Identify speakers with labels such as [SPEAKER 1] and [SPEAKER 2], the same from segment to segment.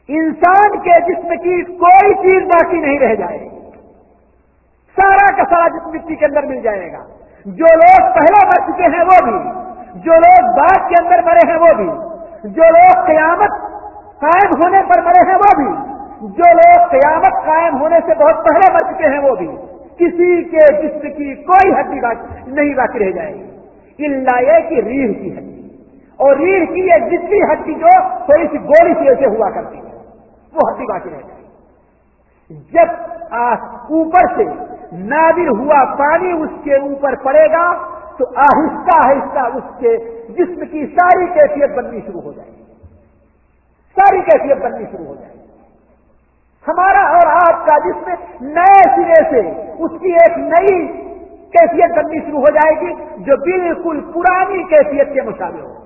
[SPEAKER 1] انسان کے جسم کی کوئی چیز باقی نہیں رہ جائے گی، سارا کا سارا جسم مٹی کے اندر مل جائے گا۔ جو لوگ پہلے مر چکے ہیں وہ بھی، جو لوگ بعد کے اندر مرے ہیں وہ بھی، جو لوگ قیامت قائم ہونے پر مرے ہیں وہ بھی، جو لوگ قیامت قائم ہونے سے بہت پہلے مر چکے ہیں وہ بھی، کسی کے جسم کی کوئی ہڈی نہیں باقی رہ جائے گی الا یہ کہ ریڑھ کی ہڈی، اور ریڑھ کی یہ جتنی ہڈی جو تھوڑی سی گولی سی ایسے ہوا کرتی ہے وہ ہڈی باقی رہ جائے گی۔ جب اوپر سے نازل ہوا پانی اس کے اوپر پڑے گا تو آہستہ آہستہ اس کے جسم کی ساری کیفیت بننی شروع ہو جائے گی، ساری کیفیت بننی شروع ہو جائے گی۔ ہمارا اور آپ کا جسم نئے سرے سے اس کی ایک نئی کیفیت بننی شروع ہو جائے گی جو بالکل پرانی کیفیت کے مشابہ ہو۔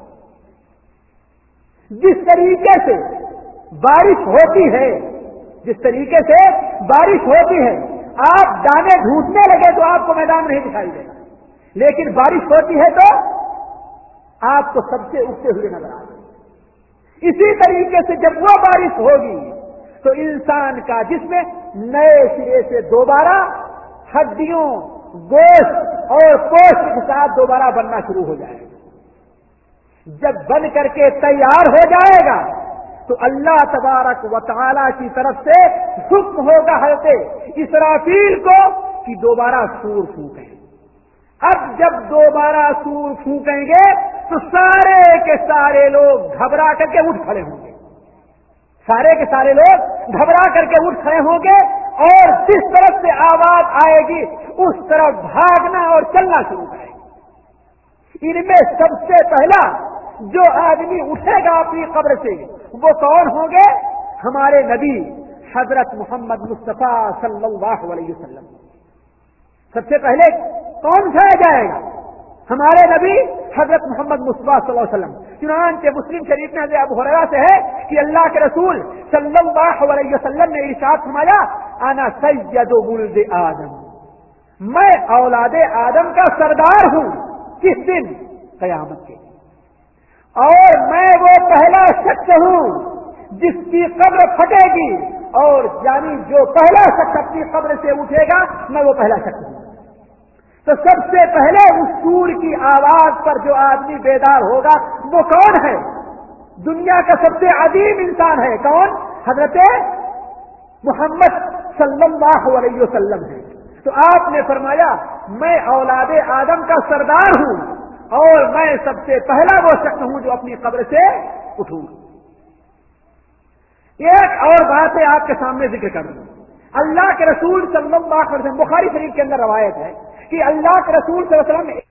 [SPEAKER 1] جس طریقے سے بارش ہوتی ہے، جس طریقے سے بارش ہوتی ہے، آپ دانے ڈھونڈنے لگے تو آپ کو میدان نہیں دکھائی دے گا، لیکن بارش ہوتی ہے تو آپ کو سب سے اگتے ہوئے نظر آئے گا۔ اسی طریقے سے جب وہ بارش ہوگی تو انسان کا جسم نئے سرے سے دوبارہ ہڈیوں، گوشت اور پوست کے ساتھ دوبارہ بننا شروع ہو جائے گا۔ جب بن کر کے تیار ہو جائے گا تو اللہ تبارک و تعالی کی طرف سے حکم ہوگا حضرت اسرافیل کو کہ دوبارہ سور پھونکیں۔ اب جب دوبارہ سور پھونکیں گے تو سارے کے سارے لوگ گھبرا کر کے اٹھ کھڑے ہوں گے، سارے کے سارے لوگ گھبرا کر کے اٹھ کھڑے ہوں گے اور جس طرف سے آواز آئے گی اس طرف بھاگنا اور چلنا شروع کریں گے۔ ان میں سب سے پہلا جو آدمی اٹھے گا اپنی قبر سے وہ کون ہوں گے؟ ہمارے نبی حضرت محمد مصطفیٰ صلی اللہ علیہ وسلم۔ سب سے پہلے کون اٹھایا جائے گا؟ ہمارے نبی حضرت محمد مصطفیٰ صلی اللہ علیہ وسلم۔ چنانچہ مسلم شریف میں حضرت ابو ہریرہ سے ہے کہ اللہ کے رسول صلی اللہ علیہ وسلم نے ارشاد فرمایا انا سید ولد آدم، میں اولاد آدم کا سردار ہوں۔ کس دن؟ قیامت کے۔ اور میں وہ پہلا شخص ہوں جس کی قبر پھٹے گی، اور یعنی جو پہلا شخص اپنی قبر سے اٹھے گا میں وہ پہلا شخص ہوں۔ تو سب سے پہلے اس سور کی آواز پر جو آدمی بیدار ہوگا وہ کون ہے؟ دنیا کا سب سے عظیم انسان ہے، کون؟ حضرت محمد صلی اللہ علیہ وسلم ہے۔ تو آپ نے فرمایا میں اولاد آدم کا سردار ہوں اور میں سب سے پہلا وہ شخص ہوں جو اپنی قبر سے اٹھوں۔ ایک اور بات ہے آپ کے سامنے ذکر کر دوں۔ اللہ کے رسول صلی اللہ علیہ وسلم، بخاری شریف کے اندر روایت ہے کہ اللہ کے رسول صلی اللہ علیہ وسلم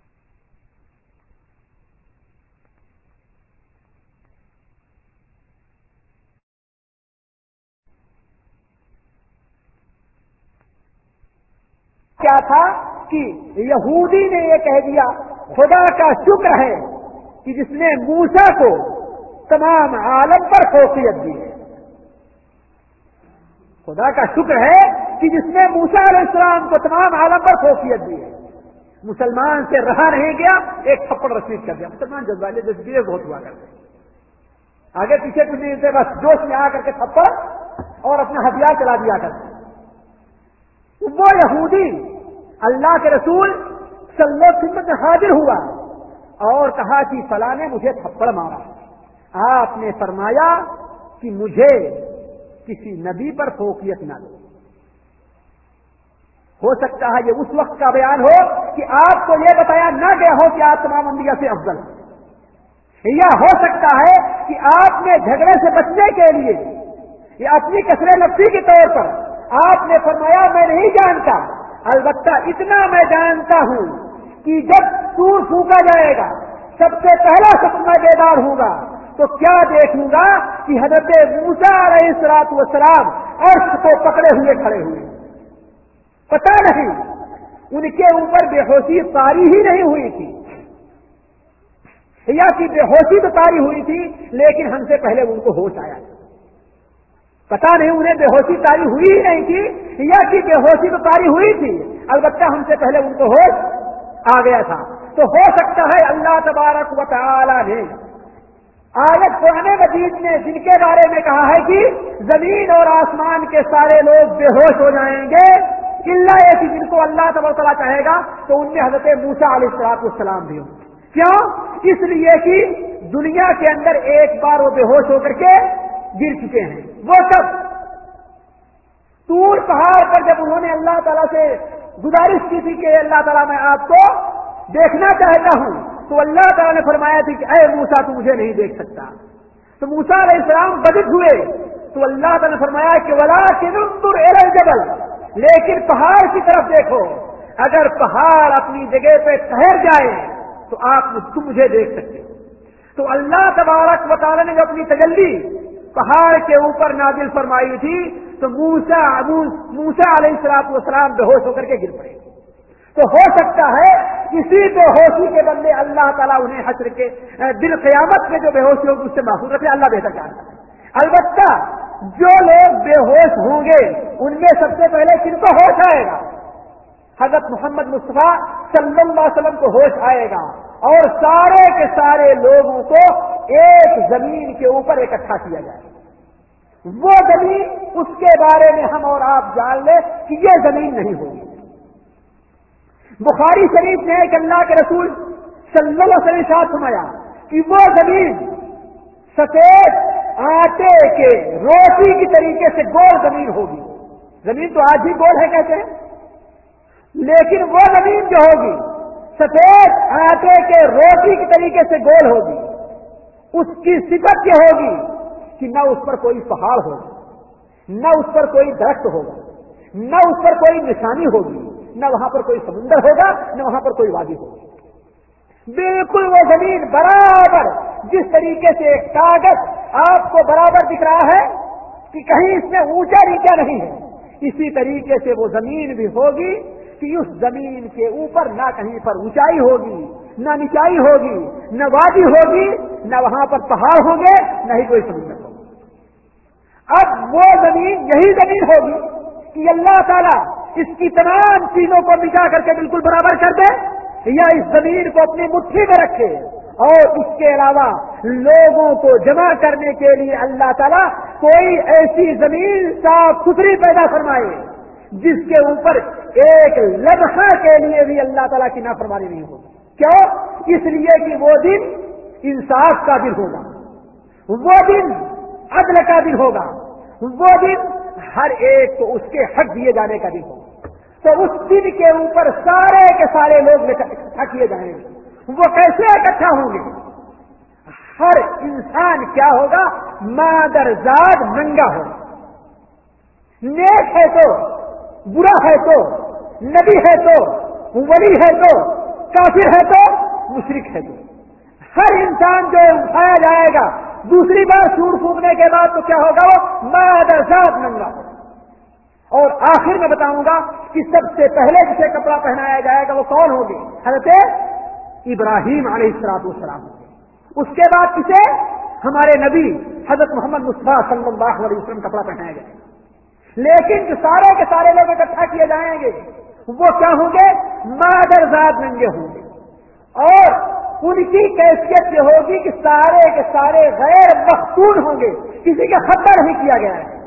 [SPEAKER 1] کیا تھا کہ یہودی نے یہ کہہ دیا خدا کا شکر ہے کہ جس نے موسیٰ کو تمام عالم پر فوقیت دی ہے، خدا کا شکر ہے کہ جس نے موسیٰ علیہ السلام کو تمام عالم پر فوقیت دی ہے۔ مسلمان سے رہا نہیں گیا، ایک تھپڑ رسید کر دیا۔ مسلمان جذباتی جذبے بہت ہوا کرتے، آگے پیچھے کچھ نہیں ہوتے، بس جوش میں آ کر کے تھپڑ اور اپنا ہتھیار چلا دیا کرتے۔ وہ یہودی اللہ کے رسول صلی اللہ علیہ وسلم میں حاضر ہوا اور کہا کہ فلاں نے مجھے تھپڑ مارا۔ آپ نے فرمایا کہ مجھے کسی نبی پر فوقیت نہ دو۔ ہو سکتا ہے یہ اس وقت کا بیان ہو کہ آپ کو یہ بتایا نہ گیا ہو کہ آپ تمام انبیاء سے افضل ہیں، یا ہو سکتا ہے کہ آپ نے جھگڑے سے بچنے کے لیے یا اپنی کثرت نفسی کے طور پر آپ نے فرمایا میں نہیں جانتا، البتہ اتنا میں جانتا ہوں کہ جب سور پھونکا جائے گا سب سے پہلا شخص میں بیدار ہوں گا تو کیا دیکھوں گا کہ حضرت موسیٰ علیہ السلام عرش کو پکڑے ہوئے کھڑے ہوئے، پتہ نہیں ان کے اوپر بے ہوشی طاری ہی نہیں ہوئی تھی یا کہ بے ہوشی تو طاری ہوئی تھی لیکن ہم سے پہلے ان کو ہوش آیا تھا، پتہ نہیں انہیں بے ہوشی طاری ہوئی ہی نہیں تھی یا کہ بے ہوشی تو طاری ہوئی تھی، البتہ ہم سے پہلے ان کو ہوش آ گیا تھا۔ تو ہو سکتا ہے اللہ تبارک و تعالی نے آیت قرآن مجید نے جن کے بارے میں کہا ہے کہ زمین اور آسمان کے سارے لوگ بے ہوش ہو جائیں گے الا یہ کہ جن کو اللہ تبارک و تعالیٰ چاہے گا، تو ان میں حضرت موسیٰ علیہ السلام بھی ہوں۔ کیوں؟ اس لیے کہ دنیا کے اندر ایک بار وہ بے ہوش ہو کر کے گر چکے ہیں۔ وہ سب طور پہاڑ پر جب انہوں نے اللہ تعالیٰ سے گزارش کی تھی کہ اللہ تعالیٰ میں آپ کو دیکھنا چاہتا ہوں، تو اللہ تعالیٰ نے فرمایا تھی کہ اے موسیٰ تو مجھے نہیں دیکھ سکتا۔ تو موسیٰ علیہ السلام بدت ہوئے، تو اللہ تعالیٰ نے فرمایا کہ وَلَٰكِنِ انظُرْ إِلَى الْجَبَلِ، لیکن پہاڑ کی طرف دیکھو، اگر پہاڑ اپنی جگہ پہ ٹھہر جائے تو تم مجھے دیکھ سکتے ہو۔ تو اللہ تبارک و تعالیٰ نے جو اپنی تجلی پہاڑ کے اوپر نازل فرمائی تھی، تو موسیٰ علیہ السلام بے ہوش ہو کر کے گر پڑے۔ تو ہو سکتا ہے کسی بے ہوشی کے بندے اللہ تعالیٰ انہیں حشر کے دن قیامت میں جو بے ہوشی ہوگی اس سے محفوظ رکھے، اللہ بہتر جانتا ہے۔ البتہ جو لوگ بے ہوش ہوں گے ان میں سب سے پہلے کن کو ہوش آئے گا؟ حضرت محمد مصطفیٰ صلی اللہ علیہ وسلم کو ہوش آئے گا، اور سارے کے سارے لوگوں کو ایک زمین کے اوپر اکٹھا کیا جائے گا۔ وہ زمین، اس کے بارے میں ہم اور آپ جان لیں کہ یہ زمین نہیں ہوگی۔ بخاری شریف نے کہ اللہ کے رسول صلی اللہ علیہ وسلم ارشاد فرمایا کہ وہ زمین سفید آٹے کے روٹی کی طریقے سے گول زمین ہوگی۔ زمین تو آج ہی گول ہے کہتے ہیں، لیکن وہ زمین جو ہوگی سفید آٹے کے روٹی کی طریقے سے گول ہوگی۔ اس کی صفت یہ ہوگی کہ نہ اس پر کوئی پہاڑ ہوگا، نہ اس پر کوئی درخت ہوگا، نہ اس پر کوئی نشانی ہوگی، نہ وہاں پر کوئی سمندر ہوگا، نہ وہاں پر کوئی وادی ہوگی۔ بالکل وہ زمین برابر جس طریقے سے ایک کاغذ آپ کو برابر دکھ رہا ہے کہ کہیں اس میں اونچا نیچا نہیں ہے، اسی طریقے سے وہ زمین بھی ہوگی کہ اس زمین کے اوپر نہ کہیں پر اونچائی ہوگی، نہ نچائی ہوگی، نہ وادی ہوگی، نہ وہاں پر پہاڑ ہوں گے، نہ ہی کوئی سمندر ہوگا۔ اب وہ زمین یہی زمین ہوگی کہ اللہ تعالیٰ اس کی تمام چیزوں کو مٹا کر کے بالکل برابر کر دے، یا اس زمین کو اپنی مٹھی میں رکھے، اور اس کے علاوہ لوگوں کو جمع کرنے کے لیے اللہ تعالیٰ کوئی ایسی زمین صاف ستھری پیدا فرمائے جس کے اوپر ایک لمحہ کے لیے بھی اللہ تعالیٰ کی نافرمانی نہیں ہوگی۔ کیوں؟ اس لیے کہ وہ دن انصاف کا دن ہوگا، وہ دن عدل کا دن ہوگا، وہ دن ہر ایک کو اس کے حق دیے جانے کا دن ہوگا۔ تو اس دن کے اوپر سارے کے سارے لوگ اکٹھا کیے جائیں گے۔ وہ کیسے اکٹھا ہوں گے؟ ہر انسان کیا ہوگا؟ مادرزاد ننگا ہوگا، نیک ہے تو، برا ہے تو، نبی ہے تو، ولی ہے تو، کافر ہے تو، مشرک ہے تو، ہر انسان جو اٹھایا جائے گا دوسری بار سور پھونکنے کے بعد تو کیا ہوگا؟ وہ مادرزاد ننگا ہوگا۔ اور آخر میں بتاؤں گا کہ سب سے پہلے جسے کپڑا پہنایا جائے گا وہ کون ہوگی؟ حضرت ابراہیم علیہ السلام ہوگی۔ اس کے بعد کسے؟ ہمارے نبی حضرت محمد مصطفیٰ صلی اللہ علیہ وسلم کپڑا پہنایا جائے گا۔ لیکن جو سارے کے سارے لوگ اکٹھا کیے جائیں گے وہ کیا ہوں گے؟ مادرزاد ننگے ہوں گے، اور ان کی کیفیت یہ ہوگی کہ سارے کے سارے غیر مختون ہوں گے، کسی کا خطا نہیں کیا گیا ہے،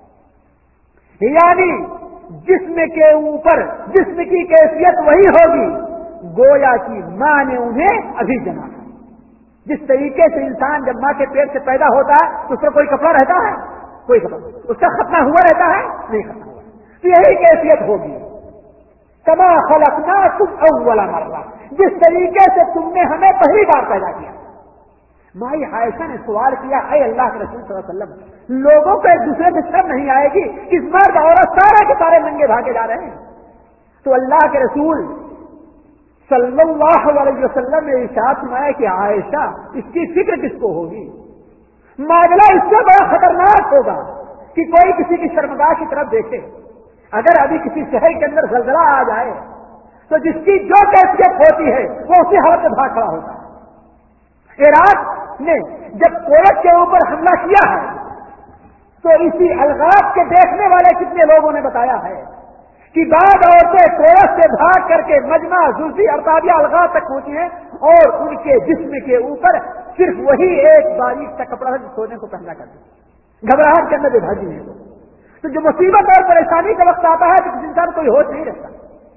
[SPEAKER 1] یعنی جسم کے اوپر جسم کی کیفیت وہی ہوگی گویا کی ماں نے انہیں ابھی جنا۔ جس طریقے سے انسان جب ماں کے پیٹ سے پیدا ہوتا ہے تو اس پر کوئی کپڑا رہتا ہے؟ کوئی کپڑا، اس کا ختنہ ہوا رہتا ہے؟ نہیں ختنہ ہوا۔ تو یہی کیفیت ہوگی، کما خلقناکم اول مرہ، جس طریقے سے تم نے ہمیں پہلی بار پیدا کیا۔ مائی عائشہ نے سوال کیا، اے اللہ کے رسول صلی اللہ علیہ وسلم، لوگوں کو ایک دوسرے سے شرم نہیں آئے گی اس مرد عورت سارے کے سارے ننگے بھاگے جا رہے ہیں؟ تو اللہ کے رسول صلی اللہ علیہ وسلم نے ارشاد فرمایا کہ عائشہ اس کی فکر کس کو ہوگی؟ معاملہ اس سے بڑا خطرناک ہوگا کہ کوئی کسی کی شرمگاہ کی طرف دیکھے۔ اگر ابھی کسی شہر کے اندر زلزلہ آ جائے تو جس کی جو کیفیت ہوتی ہے وہ اسی حالت میں بھاگ کھڑا ہوتا ہے۔ عراق نے جب کویت کے اوپر حملہ کیا ہے تو اسی الغاب کے دیکھنے والے کتنے لوگوں نے بتایا ہے کہ بعض عورتیں کویت سے بھاگ کر کے مجمع زلفی اور تابیہ الغاب تک پہنچی ہیں اور ان کے جسم کے اوپر صرف وہی ایک باریک سا کپڑا ہے جو سونے کو پہنا کر دے، گھبراہٹ کے اندر بھاگی نہیں تو جو مصیبت اور پریشانی کا وقت آتا ہے تو کسی انسان کوئی ہوش نہیں رہتا،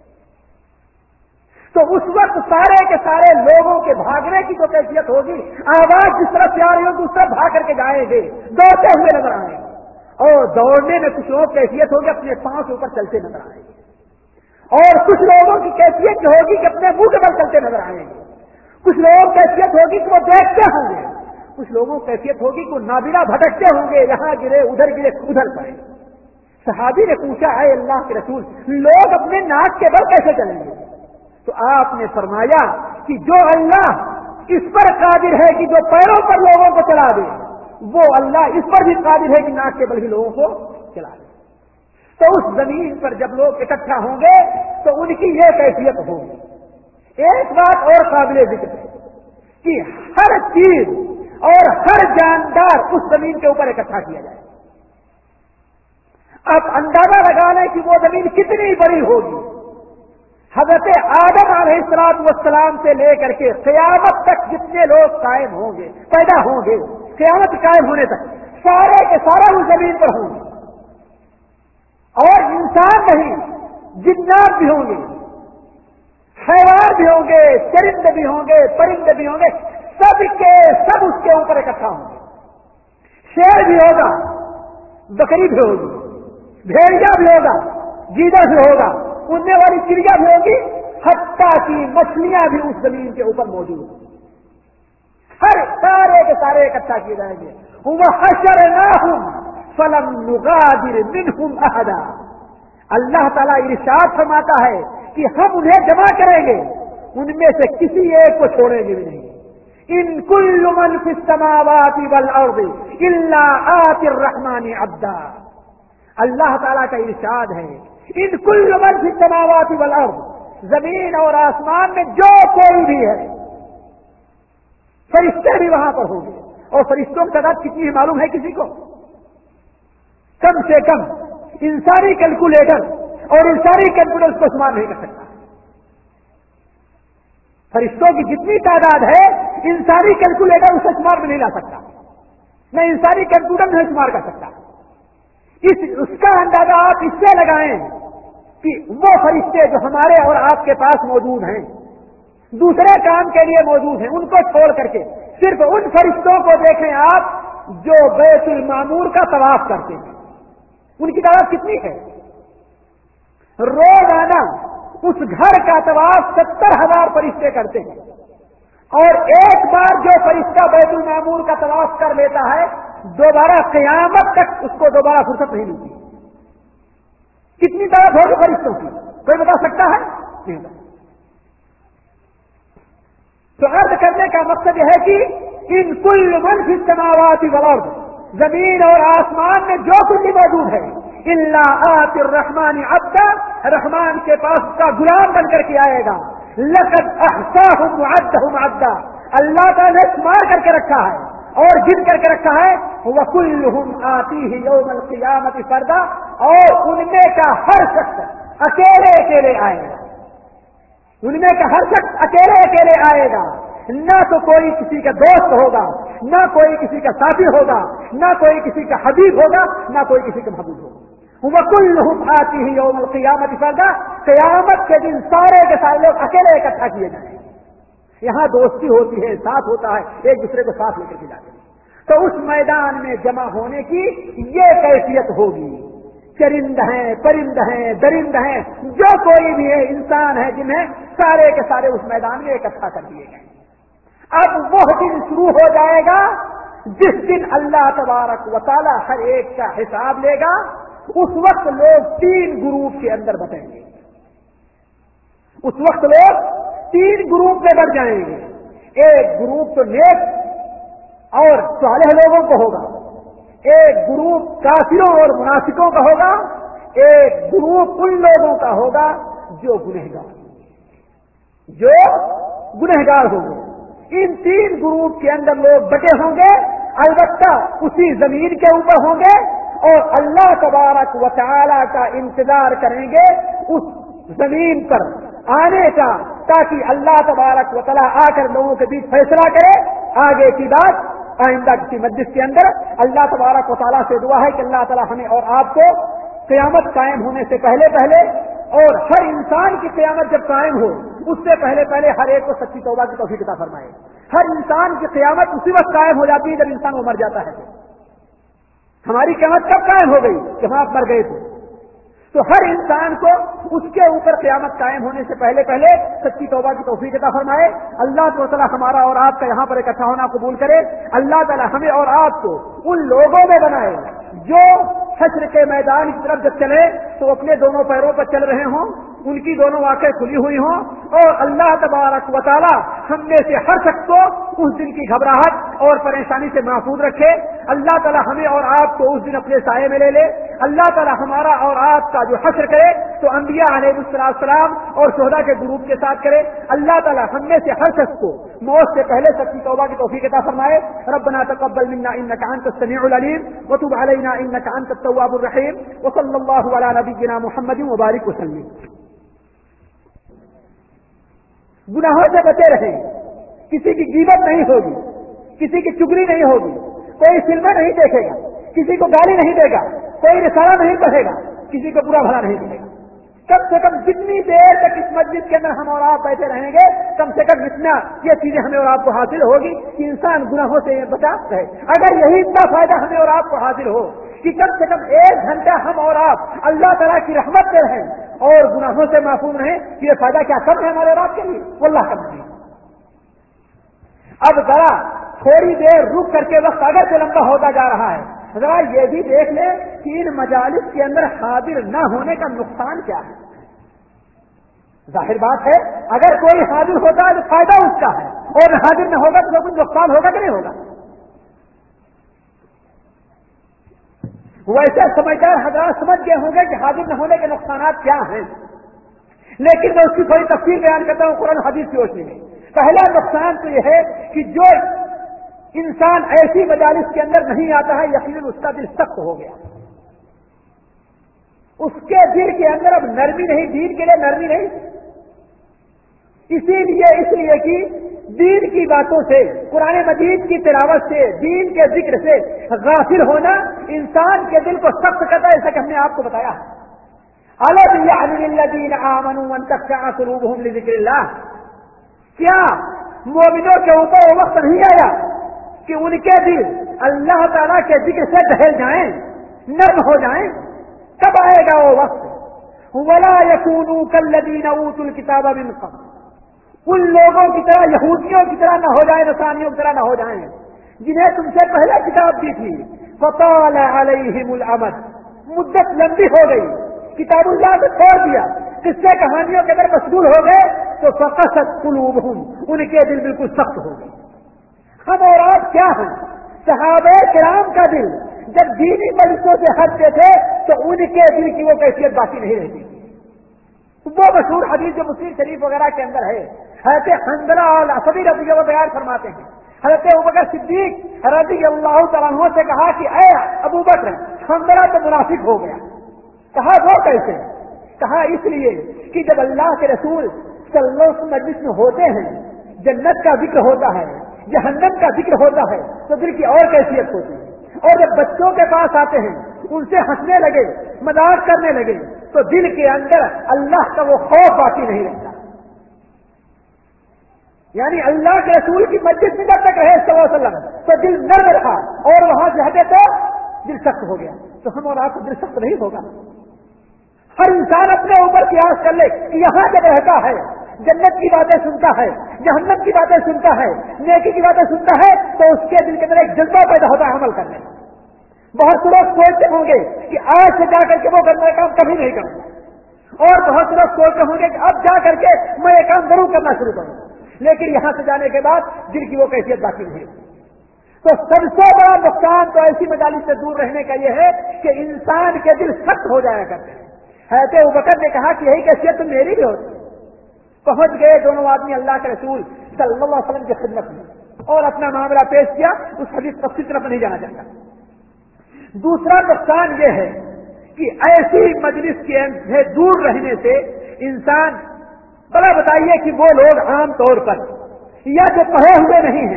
[SPEAKER 1] تو اس وقت سارے کے سارے لوگوں کے بھاگنے کی جو کیفیت ہوگی، آواز جس طرف سے آ رہی ہوگی اس طرف بھاگ کر کے جائیں گے، دوڑتے ہوئے نظر آئیں گے، اور دوڑنے میں کچھ لوگ کیفیت ہوگی اپنے پاؤں سے اوپر چلتے نظر آئیں گے، اور کچھ لوگوں کی کیفیت جو ہوگی کہ اپنے منہ کے بل چلتے نظر آئیں گے، کچھ لوگوں کی کیفیت ہوگی کہ وہ دیکھتے ہوں گے، کچھ لوگوں کی کیفیت ہوگی کہ وہ نابینا بھٹکتے ہوں گے، یہاں گرے ادھر پڑے۔ صحابی نے پوچھا، اے اللہ کے رسول، لوگ اپنے ناک کے بل کیسے چلیں گے؟ تو آپ نے فرمایا کہ جو اللہ اس پر قادر ہے کہ جو پیروں پر لوگوں کو چلا دے، وہ اللہ اس پر بھی قادر ہے کہ ناک کے بل بھی لوگوں کو چلا دے۔ تو اس زمین پر جب لوگ اکٹھا ہوں گے تو ان کی یہ کیفیت ہوگی۔ ایک بات اور قابل ذکر ہے کہ ہر چیز اور ہر جاندار اس زمین کے اوپر اکٹھا کیا جائے۔ اب اندازہ لگا لیں کہ وہ زمین کتنی بڑی ہوگی۔ حضرت آدم علیہ السلام سے لے کر کے قیامت تک جتنے لوگ قائم ہوں گے، پیدا ہوں گے، قیامت قائم ہونے تک سارے کے سارے اس زمین پر ہوں گے، اور انسان نہیں، جنات بھی ہوں گے، حیوان بھی ہوں گے، چرند بھی ہوں گے، پرند بھی ہوں گے، سب کے سب اس کے اوپر اکٹھا ہوں گے۔ شیر بھی ہوگا، بکری بھی ہوگی، بھیڑیا بھی ہوگا، گیدڑ بھی ہوگا، اڑنے والی چڑیا بھی ہوگی، حتیٰ کی مچھلیاں بھی اس زمین کے اوپر موجود ہیں۔ ہر سارے کے سارے اکٹھا کیے جائیں گے۔ وَحَشَرْنَاهُمْ فَلَمْ نُغَادِرْ مِنْهُمْ أَحَدًا۔ اللہ تعالیٰ ارشاد فرماتا ہے کہ ہم انہیں جمع کریں گے، ان میں سے کسی ایک کو چھوڑیں گے بھی نہیں۔ ان کل من فی السماوات والارض الا آتی الرحمن عبدا۔ اللہ تعالیٰ کا ارشاد ہے، ان کل من فی السماوات والارض، زمین اور آسمان میں جو کوئی بھی ہے، فرشتے بھی وہاں پر ہوں گے، اور فرشتوں کی تعداد کتنی ہے معلوم ہے کسی کو؟ کم سے کم انسانی کیلکولیٹر اور انسانی کمپیوٹر اس کو شمار نہیں کر سکتا۔ فرشتوں کی جتنی تعداد ہے انسانی کیلکولیٹر اسے شمار میں نہیں لا سکتا، نہ انسانی کمپیوٹر نہیں شمار کر سکتا۔ اس کا اندازہ آپ اس سے لگائیں کہ وہ فرشتے جو ہمارے اور آپ کے پاس موجود ہیں، دوسرے کام کے لیے موجود ہیں، ان کو چھوڑ کر کے صرف ان فرشتوں کو دیکھیں آپ جو بیت المعمور کا طواف کرتے ہیں، ان کی تعداد کتنی ہے؟ روزانہ اس گھر کا طواف 70,000 فرشتے کرتے ہیں، اور ایک بار جو فرشتہ بیت المعمور کا طواف کر لیتا ہے دوبارہ قیامت تک اس کو دوبارہ فرصت نہیں ملتی۔ کتنی تعداد ہوگی فرشتوں کی؟ کوئی بتا سکتا ہے؟ نہیں بتا۔ تو عرض کرنے کا مقصد یہ ہے کہ ان کل من فی السماوات والارض، زمین اور آسمان میں جو کچھ موجود ہے، الا آتی الرحمن عبدا، رحمان کے پاس کا غلام بن کر کے آئے گا۔ لقد احصاهم وعدهم عدا، اللہ تعالیٰ نے شمار کر کے رکھا ہے اور گن کر کے رکھا ہے۔ وَكُلُّهُمْ آتِيهِ يَوْمَ الْقِيَامَةِ فَرْدًا، اور ان میں کا ہر شخص اکیلے اکیلے آئے گا، ان میں کا ہر شخص اکیلے اکیلے آئے گا، نہ تو کوئی کسی کا دوست ہوگا، نہ کوئی کسی کا ساتھی ہوگا، نہ کوئی کسی کا حبیب ہوگا، نہ کوئی کسی کا محبوب ہوگا۔ وَكُلُّهُمْ آتِيهِ يَوْمَ الْقِيَامَةِ فَرْدًا، قیامت کے دن سارے کے سارے لوگ اکیلے اکٹھا کیے جائیں گے۔ یہاں دوستی ہوتی ہے، ساتھ ہوتا ہے، ایک دوسرے کو ساتھ لے کر کے جاتے ہیں۔ تو اس میدان میں جمع ہونے کی یہ کیفیت ہوگی۔ چرند ہیں، پرند ہیں، درند ہیں، جو کوئی بھی ہے، انسان ہے، جنہیں سارے کے سارے اس میدان میں اکٹھا کر دیے گئے۔ اب وہ دن شروع ہو جائے گا جس دن اللہ تبارک و تعالی ہر ایک کا حساب لے گا۔ اس وقت لوگ 3 گروپ کے اندر بٹیں گے، اس وقت لوگ 3 گروپ میں بٹ جائیں گے۔ ایک گروپ تو نیک اور صالح لوگوں کو ہوگا، ایک گروپ کافروں اور منافقوں کا ہوگا، ایک گروپ ان لوگوں کا ہوگا جو گنہگار ہوں گے۔ ان 3 گروپ کے اندر لوگ بٹے ہوں گے، البتہ اسی زمین کے اوپر ہوں گے، اور اللہ تبارک و تعالی کا انتظار کریں گے اس زمین پر آنے کا، تاکہ اللہ تبارک و تعالی آ کر لوگوں کے بیچ فیصلہ کرے آگے کی بات آئندہ کسی مجلس کے اندر اللہ تبارک و تعالیٰ سے دعا ہے کہ اللہ تعالیٰ ہمیں اور آپ کو قیامت قائم ہونے سے پہلے پہلے اور ہر انسان کی قیامت جب قائم ہو اس سے پہلے پہلے ہر ایک کو سچی توبہ کی توفیق عطا فرمائے. ہر انسان کی قیامت اسی وقت قائم ہو جاتی ہے جب انسان وہ مر جاتا ہے. ہماری قیامت کب قائم ہو گئی؟ جب آپ مر گئے تھے. تو ہر انسان کو اس کے اوپر قیامت قائم ہونے سے پہلے پہلے سچی توبہ کی توفیق عطا فرمائے. اللہ تعالیٰ ہمارا اور آپ کا یہاں پر اکٹھا ہونا قبول کرے. اللہ تعالیٰ ہمیں اور آپ کو ان لوگوں میں بنائے جو حشر کے میدان کی طرف جب چلے تو اپنے دونوں پیروں پر چل رہے ہوں, ان کی دونوں آنکھیں کھلی ہوئی ہوں, اور اللہ تبارک و تعالیٰ ہم میں سے ہر شخص کو اس دن کی گھبراہٹ اور پریشانی سے محفوظ رکھے. اللہ تعالیٰ ہمیں اور آپ کو اس دن اپنے سائے میں لے لے. اللہ تعالیٰ ہمارا اور آپ کا جو حشر کرے تو انبیاء علیہ السلام اور شہداء کے گروپ کے ساتھ کرے. اللہ تعالیٰ ہم میں سے ہر شخص کو موت سے پہلے سچی توبہ کی توفیق عطا فرمائے. ربنا تقبل منا انك انت السميع العليم وتب علينا انك انت التواب الرحيم وصلى الله على نبينا محمد وبارك وسلم. گناہوں سے بچے رہیں, کسی کی غیبت نہیں ہوگی, کسی کی چگلی نہیں ہوگی, کوئی فلمیں نہیں دیکھے گا, کسی کو گالی نہیں دے گا, کوئی رسالہ نہیں پڑھے گا, کسی کو برا بھلا نہیں کرے گا. کم سے کم جتنی دیر تک اس مسجد کے اندر ہم اور آپ بیٹھے رہیں گے کم سے کم اتنا یہ چیزیں ہمیں اور آپ کو حاصل ہوگی کہ انسان گناہوں سے بچا رہے. اگر یہی اتنا فائدہ ہمیں اور آپ کو حاصل ہو کہ کم سے کم 1 گھنٹہ ہم اور آپ اللہ تعالیٰ کی رحمت سے رہیں اور گناہوں سے محفوظ رہیں, یہ فائدہ کیا کم ہے ہمارے اور آپ کے لیے؟ واللہ کم نہیں. اب ذرا تھوڑی دیر رک کر کے وقت اگر سے لمبا ہوتا جا رہا ہے, ذرا یہ بھی دیکھ لیں کہ ان مجالس کے اندر حاضر نہ ہونے کا نقصان کیا ہے. ظاہر بات ہے اگر کوئی حاضر ہوتا ہے تو فائدہ اس کا ہے, اور حاضر نہ ہوگا تو کچھ نقصان ہوگا کہ نہیں ہوگا. ویسے سمجھدار حضرات سمجھ گئے ہوں گے کہ حاضر نہ ہونے کے نقصانات کیا ہیں, لیکن میں اس کی تھوڑی تفصیل بیان کرتا ہوں قرآن حدیث کی روشنی میں. پہلا نقصان تو یہ ہے کہ جو انسان ایسی مجالس کے اندر نہیں آتا ہے یقیناً اس کا دل سخت ہو گیا, اس کے دل کے اندر اب نرمی نہیں, دین کے لیے نرمی نہیں. اس لیے کہ دین کی باتوں سے, قرآن مجید کی تلاوت سے, دین کے ذکر سے غافل ہونا انسان کے دل کو سخت کرتا ہے, ایسا کہ ہم نے آپ کو بتایا. أَلَمْ يَعْنِ لِلَّذِينَ آمَنُوا أَن تَخْشَعَ قُلُوبُهُمْ لِذِكْرِ اللَّهِ, کیا مومنوں کے اوپر وہ وقت نہیں آیا کہ ان کے دل اللہ تعالیٰ کے ذکر سے دہل جائیں, نرم ہو جائیں؟ کب آئے گا وہ وقت؟ وَلَا يَكُونُوا كَالَّذِينَ أُوتُوا الْكِتَابَ مِن قَبْلُ, ان لوگوں کی طرح, یہودیوں کی طرح نہ ہو جائیں, نصرانیوں کی طرح نہ ہو جائیں جنہیں تم سے پہلے کتاب دی تھی. فَطَالَ عَلَيْهِمُ الْأَمَدُ, مدت لمبی ہو گئی, کتاب اللہ کو چھوڑ دیا, قصے کہانیوں کے اندر مشغول ہو گئے تو فَقَسَتْ قُلُوبُهُمْ, ان کے دل بالکل سخت ہو گئے. ہم اور آپ کیا ہیں؟ صحابہ کرام کا دل جب دینی مجلسوں سے ہٹتے تھے تو ان کے دل کی وہ کیفیت باقی نہیں رہتی. وہ مشہور حدیث جو مسلم شریف وغیرہ کے اندر ہے, حضرت حنظلہ الاسدی رضی اللہ عنہ بیان فرماتے ہیں, حضرت ابوبکر صدیق رضی اللہ تعالیٰ عنہ سے کہا کہ اے ابوبکر, حنظلہ تو منافق ہو گیا. کہا وہ کیسے؟ کہا اس لیے کہ جب اللہ کے رسول صلی اللہ علیہ وسلم مجلس میں ہوتے ہیں, جنت کا ذکر ہوتا ہے, جہنم کا ذکر ہوتا ہے, تو دل کی اور کیفیت ہوتی ہے. اور جب بچوں کے پاس آتے ہیں, ان سے ہنسنے لگے, مذاق کرنے لگے, تو دل کے اندر اللہ کا وہ خوف باقی نہیں رہتا. یعنی اللہ کے رسول کی مسجد میں جب تک رہے صلی اللہ علیہ وسلم تو دل نرم رہا, اور وہاں سے ہٹے تو دل سخت ہو گیا. تو ہم اور آپ کو دل سخت نہیں ہوگا. ہر انسان اپنے اوپر قیاس کر لے کہ یہاں جب رہتا ہے, جنت کی باتیں سنتا ہے, جہنم کی باتیں سنتا ہے, نیکی کی باتیں سنتا ہے, تو اس کے دل کے اندر ایک جذبہ پیدا ہوتا ہے عمل کرنے. بہت سے لوگ سوچتے ہوں گے کہ آج سے جا کر کے وہ کرنے کا کام کبھی نہیں کروں, اور بہت سے لوگ سوچتے ہوں گے کہ اب جا کر کے میں یہ کام ضرور کرنا شروع کروں, لیکن یہاں سے جانے کے بعد دل کی وہ کیفیت باقی نہیں. تو سب سے بڑا نقصان تو ایسی مجالس سے دور رہنے کا یہ ہے کہ انسان کے دل سخت ہو جایا کرتے ہیں. حضرت ابوبکر نے کہا کہ یہی کیفیت تو میری بھی ہوتی. پہنچ گئے دونوں آدمی اللہ کے رسول صلی اللہ علیہ وسلم کی خدمت میں اور اپنا معاملہ پیش کیا. اس حدیث تفصیل طرف نہیں جانا چاہتا. دوسرا نقصان یہ ہے کہ ایسی مجلس کے دور رہنے سے انسان, بڑا بتائیے کہ وہ لوگ عام طور پر یا جو پڑھے ہوئے نہیں ہیں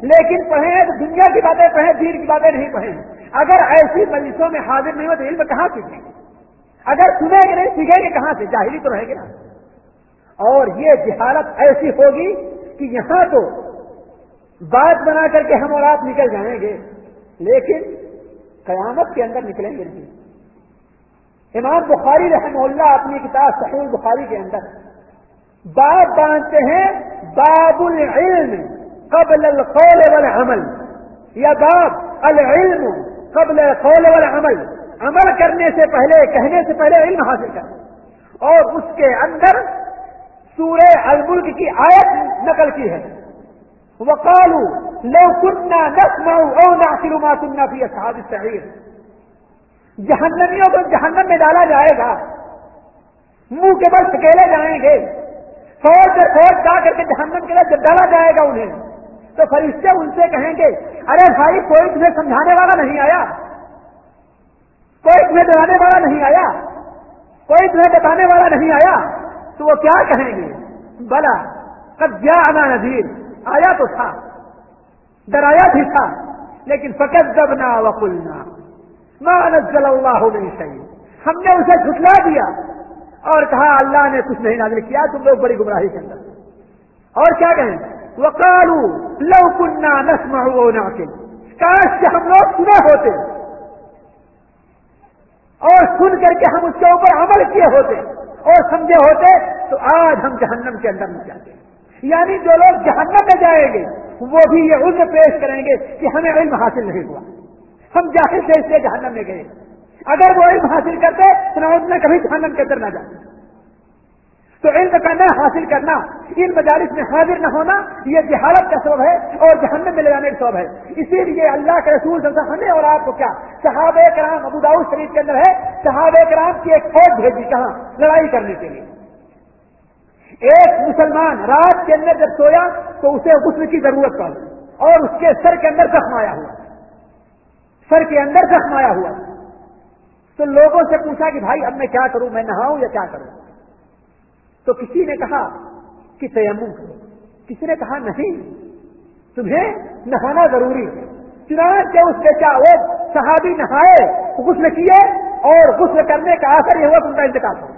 [SPEAKER 1] لیکن پڑھیں تو دنیا کی باتیں پڑھیں، دین کی باتیں نہیں پڑھیں۔ اگر ایسی مجلسوں میں حاضر نہیں ہو تو علم کہاں سیکھیں گے؟ اگر سنیں گے نہیں سیکھیں گے کہاں سے؟ جاہلی تو رہے گی نا۔ اور یہ جہالت ایسی ہوگی کہ یہاں تو بات بنا کر کے ہم اور آپ نکل جائیں گے، لیکن قیامت کے اندر نکلیں گے نہیں۔ امام بخاری رحمہ اللہ اپنی کتاب صحیح بخاری کے اندر باب باندھتے ہیں، باب العلم قبل القول والعمل، یا باب العلم قبل القول والعمل، عمل کرنے سے پہلے، کہنے سے پہلے علم حاصل کر۔ اور اس کے اندر سورہ الملک کی آیت نقل کی ہے، وَقَالُوا لَوْ كُنَّا نَسْمَعُ أَوْ نَعْقِلُ مَا كُنَّا فِي أَصْحَابِ السَّعِيرِ۔ جہنمیوں کو جہنم میں ڈالا جائے گا، منہ کے بل سکیلے جائیں گے، فوج سے فوج جا کر کے جہنم کے جب ڈالا جائے گا انہیں، تو فرشتے ان سے کہیں گے، ارے بھائی کوئی تمہیں سمجھانے والا نہیں آیا، کوئی تمہیں ڈرانے والا نہیں آیا، کوئی تمہیں بتانے والا نہیں آیا؟ تو وہ کیا کہیں گے؟ بلا قد جاءنا نذیر، آیا تو تھا، ڈرایا بھی تھا، لیکن فکذبنا وقلنا ما نزل اللہ من شیء، ہم نے اسے جھٹلا دیا اور کہا اللہ نے کچھ نہیں نازل کیا، تم لوگ بڑی گمراہی کے اندر۔ اور کیا کہیں؟ وقالوا لو كنا نسمع او نعقل، کاش کہ ہم لوگ سنے ہوتے اور سن کر کے ہم اس کے اوپر عمل کیے ہوتے اور سمجھے ہوتے تو آج ہم جہنم کے اندر نہیں جاتے۔ یعنی جو لوگ جہنم میں جائیں گے وہ بھی یہ عذر پیش کریں گے کہ ہمیں علم حاصل نہیں ہوا، ہم جاہل سے اس لیے جہنم میں گئے۔ اگر وہ علم حاصل کرتے تو نعوذ باللہ کبھی جہنم کے اندر نہ جاتے۔ تو علم کرنا، حاصل کرنا، ان مجالس میں حاضر نہ ہونا، یہ جہالت کا سبب ہے اور جہنم میں لے جانے کا سبب ہے۔ اسی لیے اللہ کے رسول صلی اللہ علیہ وسلم ہمیں اور آپ کو کیا، صحابہ کرام، ابو داؤد شریف کے اندر ہے، صحابہ کرام کی ایک فوج بھیجی، کہاں؟ لڑائی کرنے کے لیے۔ ایک مسلمان رات کے اندر جب سویا تو اسے غسل کی ضرورت پڑی اور اس کے سر کے اندر زخم آیا ہوا، سر کے اندر زخم آیا ہوا۔ تو لوگوں سے پوچھا کہ بھائی اب میں کیا کروں، میں نہاؤں یا کیا کروں؟ تو کسی نے کہا کہ تیمم کرو، کسی نے کہا نہیں تمہیں نہانا ضروری ہے۔ چنانچہ اس وہ صحابی نہائے، غسل کیے، اور غسل کرنے کا اثر یہ ہوا کہ ان کا انتقال ہو گیا۔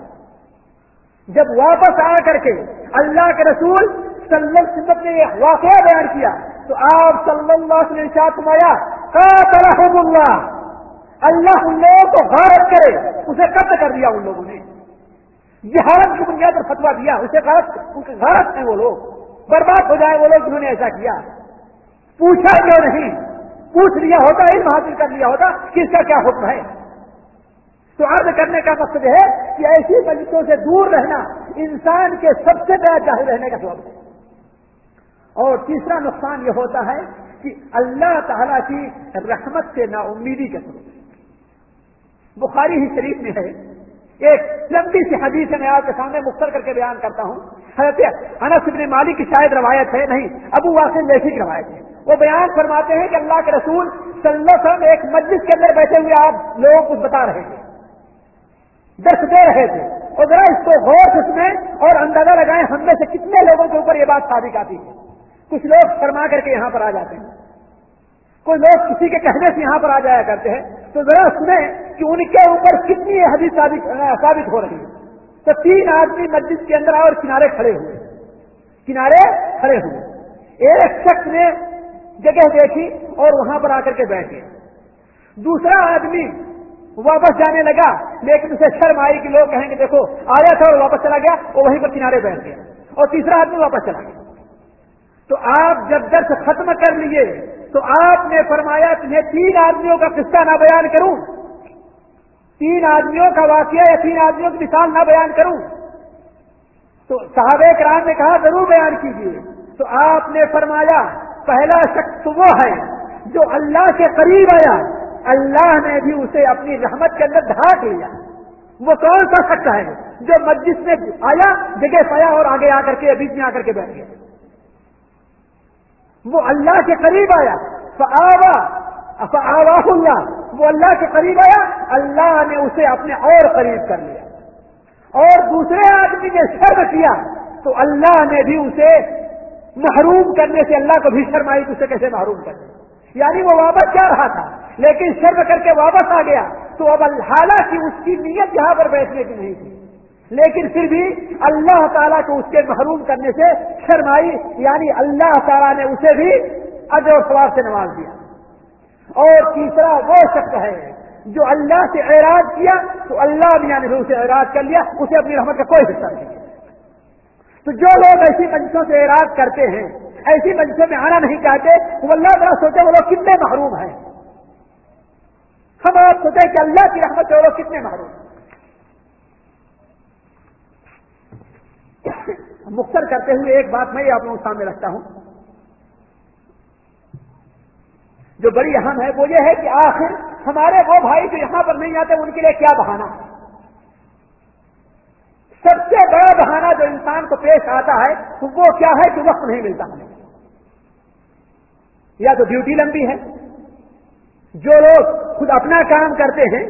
[SPEAKER 1] جب واپس آ کر کے اللہ کے رسول صلی اللہ علیہ وسلم نے یہ واقعہ بیان کیا تو آپ صلی اللہ علیہ وسلم نے ارشاد فرمایا، قاتلہم اللہ، اللہ ان لوگوں کو غارت کرے، اسے قتل کر دیا ان لوگوں نے، جہالت کی بنیاد پر فتوا دیا، اسے غارت ہیں وہ لوگ، برباد ہو جائے وہ لوگ جنہوں نے ایسا کیا۔ پوچھا کیوں نہیں؟ پوچھ لیا ہوتا، علم حاصل کر لیا ہوتا کہ اس کا کیا حکم ہے۔ تو عرض کرنے کا مقصد ہے کہ ایسی مجلسوں سے دور رہنا انسان کے سب سے بڑا جاہل رہنے کا سبب ہے۔ اور تیسرا نقصان یہ ہوتا ہے کہ اللہ تعالی کی رحمت سے نا امیدی کا سبب ہے۔ بخاری ہی شریف میں ہے ایک لمبی سی حدیث ہے، میں آپ کے سامنے مختصر کر کے بیان کرتا ہوں۔ حضرت انس بن مالک کی شاید روایت ہے، نہیں، ابو واقد لیثی کی روایت ہے۔ وہ بیان فرماتے ہیں کہ اللہ کے رسول صلی اللہ علیہ وسلم ایک مجلس کے اندر بیٹھے ہوئے آپ لوگوں کو بتا رہے تھے، درس دے رہے تھے، اور ذرا اس کو غور سے سنیں اور اندازہ لگائیں ہم میں سے کتنے لوگوں کے اوپر یہ بات ثابت آتی ہے۔ کچھ لوگ شرما کر کے یہاں پر آ جاتے ہیں، کوئی لوگ کسی کے کہنے سے یہاں پر آ جایا کرتے ہیں، تو ذرا سنیں کہ ان کے اوپر کتنی یہ حدیث ثابت ہو رہی ہے۔ تو 3 آدمی مسجد کے اندر آئے اور کنارے کھڑے ہوئے، ایک شخص نے جگہ دیکھی اور وہاں پر آ کر کے بیٹھ گئے، دوسرا آدمی واپس جانے لگا لیکن اسے شرم آئی کہ لوگ کہیں گے دیکھو آیا تھا اور واپس چلا گیا، اور وہیں پر کنارے بیٹھ گیا، اور تیسرا آدمی واپس چلا گیا۔ تو آپ جب درس ختم کر لیے تو آپ نے فرمایا تمہیں 3 آدمیوں کا قصہ نہ بیان کروں، 3 آدمیوں کا واقعہ یا 3 آدمیوں کی مثال نہ بیان کروں؟ تو صحابہ کرام نے کہا ضرور بیان کیجیے۔ تو آپ نے فرمایا پہلا شخص وہ ہے جو اللہ کے قریب آیا، اللہ نے بھی اسے اپنی رحمت کے اندر ڈھانک لیا۔ وہ کون سا شخص ہے جو مسجد میں آیا، جگہ پایا اور آگے آ کر کے بیچ میں آ کر کے بیٹھ گیا؟ وہ اللہ کے قریب آیا، فآواہ اللہ، وہ اللہ کے قریب آیا، اللہ نے اسے اپنے اور قریب کر لیا۔ اور دوسرے آدمی نے شرم کیا تو اللہ نے بھی اسے محروم کرنے سے اللہ کو بھی شرم آئی تو اسے کیسے محروم کرنے، یعنی وہ واپس جا رہا تھا لیکن شرم کر کے واپس آ گیا، تو اب حالانکہ اس کی نیت یہاں پر بیٹھنے کی نہیں تھی لیکن پھر بھی اللہ تعالیٰ کو اس کے محروم کرنے سے شرم آئی، یعنی اللہ تعالیٰ نے اسے بھی اجر و ثواب سے نواز دیا۔ اور تیسرا وہ شخص ہے جو اللہ سے اعراض کیا تو اللہ میاں نے اسے اعراض کر لیا، اسے اپنی رحمت کا کوئی حصہ نہیں ہے۔ تو جو لوگ ایسی مجلسوں سے اعراض کرتے ہیں، ایسی مجلسوں میں آنا نہیں چاہتے، وہ اللہ تعالیٰ سوچے وہ لوگ کتنے محروم ہیں۔ ہم آپ سوچیں کہ اللہ کی رحمت سے وہ لوگ کتنے محروم ہیں۔ مختصر کرتے ہوئے ایک بات میں آپ لوگوں کے سامنے رکھتا ہوں جو بڑی اہم ہے، وہ یہ ہے کہ آخر ہمارے وہ بھائی جو یہاں پر نہیں آتے ان کے لیے کیا بہانہ ہے؟ سب سے بڑا بہانہ جو انسان کو پیش آتا ہے وہ کیا ہے کہ وقت نہیں ملتا ہمیں، یا تو ڈیوٹی لمبی ہے، جو لوگ خود اپنا کام کرتے ہیں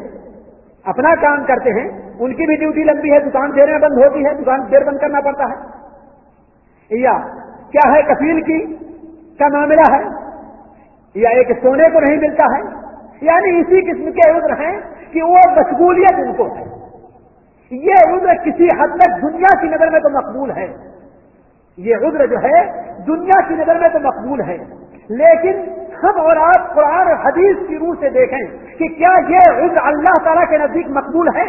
[SPEAKER 1] ان کی بھی ڈیوٹی لمبی ہے، دکان دیر میں بند ہوتی ہے، دکان دیر بند کرنا پڑتا ہے، یا کیا ہے کفیل کی کا معاملہ ہے، یا ایک سونے کو نہیں ملتا ہے، یعنی اسی قسم کے عذر ہیں کہ وہ مشغولیت ان کو ہے۔ یہ عذر کسی حد تک دنیا کی نظر میں تو مقبول ہے، یہ عذر جو ہے دنیا کی نظر میں تو مقبول ہے، لیکن ہم اور آپ قرآن اور حدیث کی روح سے دیکھیں کہ کیا یہ عذر اللہ تعالیٰ کے نزدیک مقبول ہے؟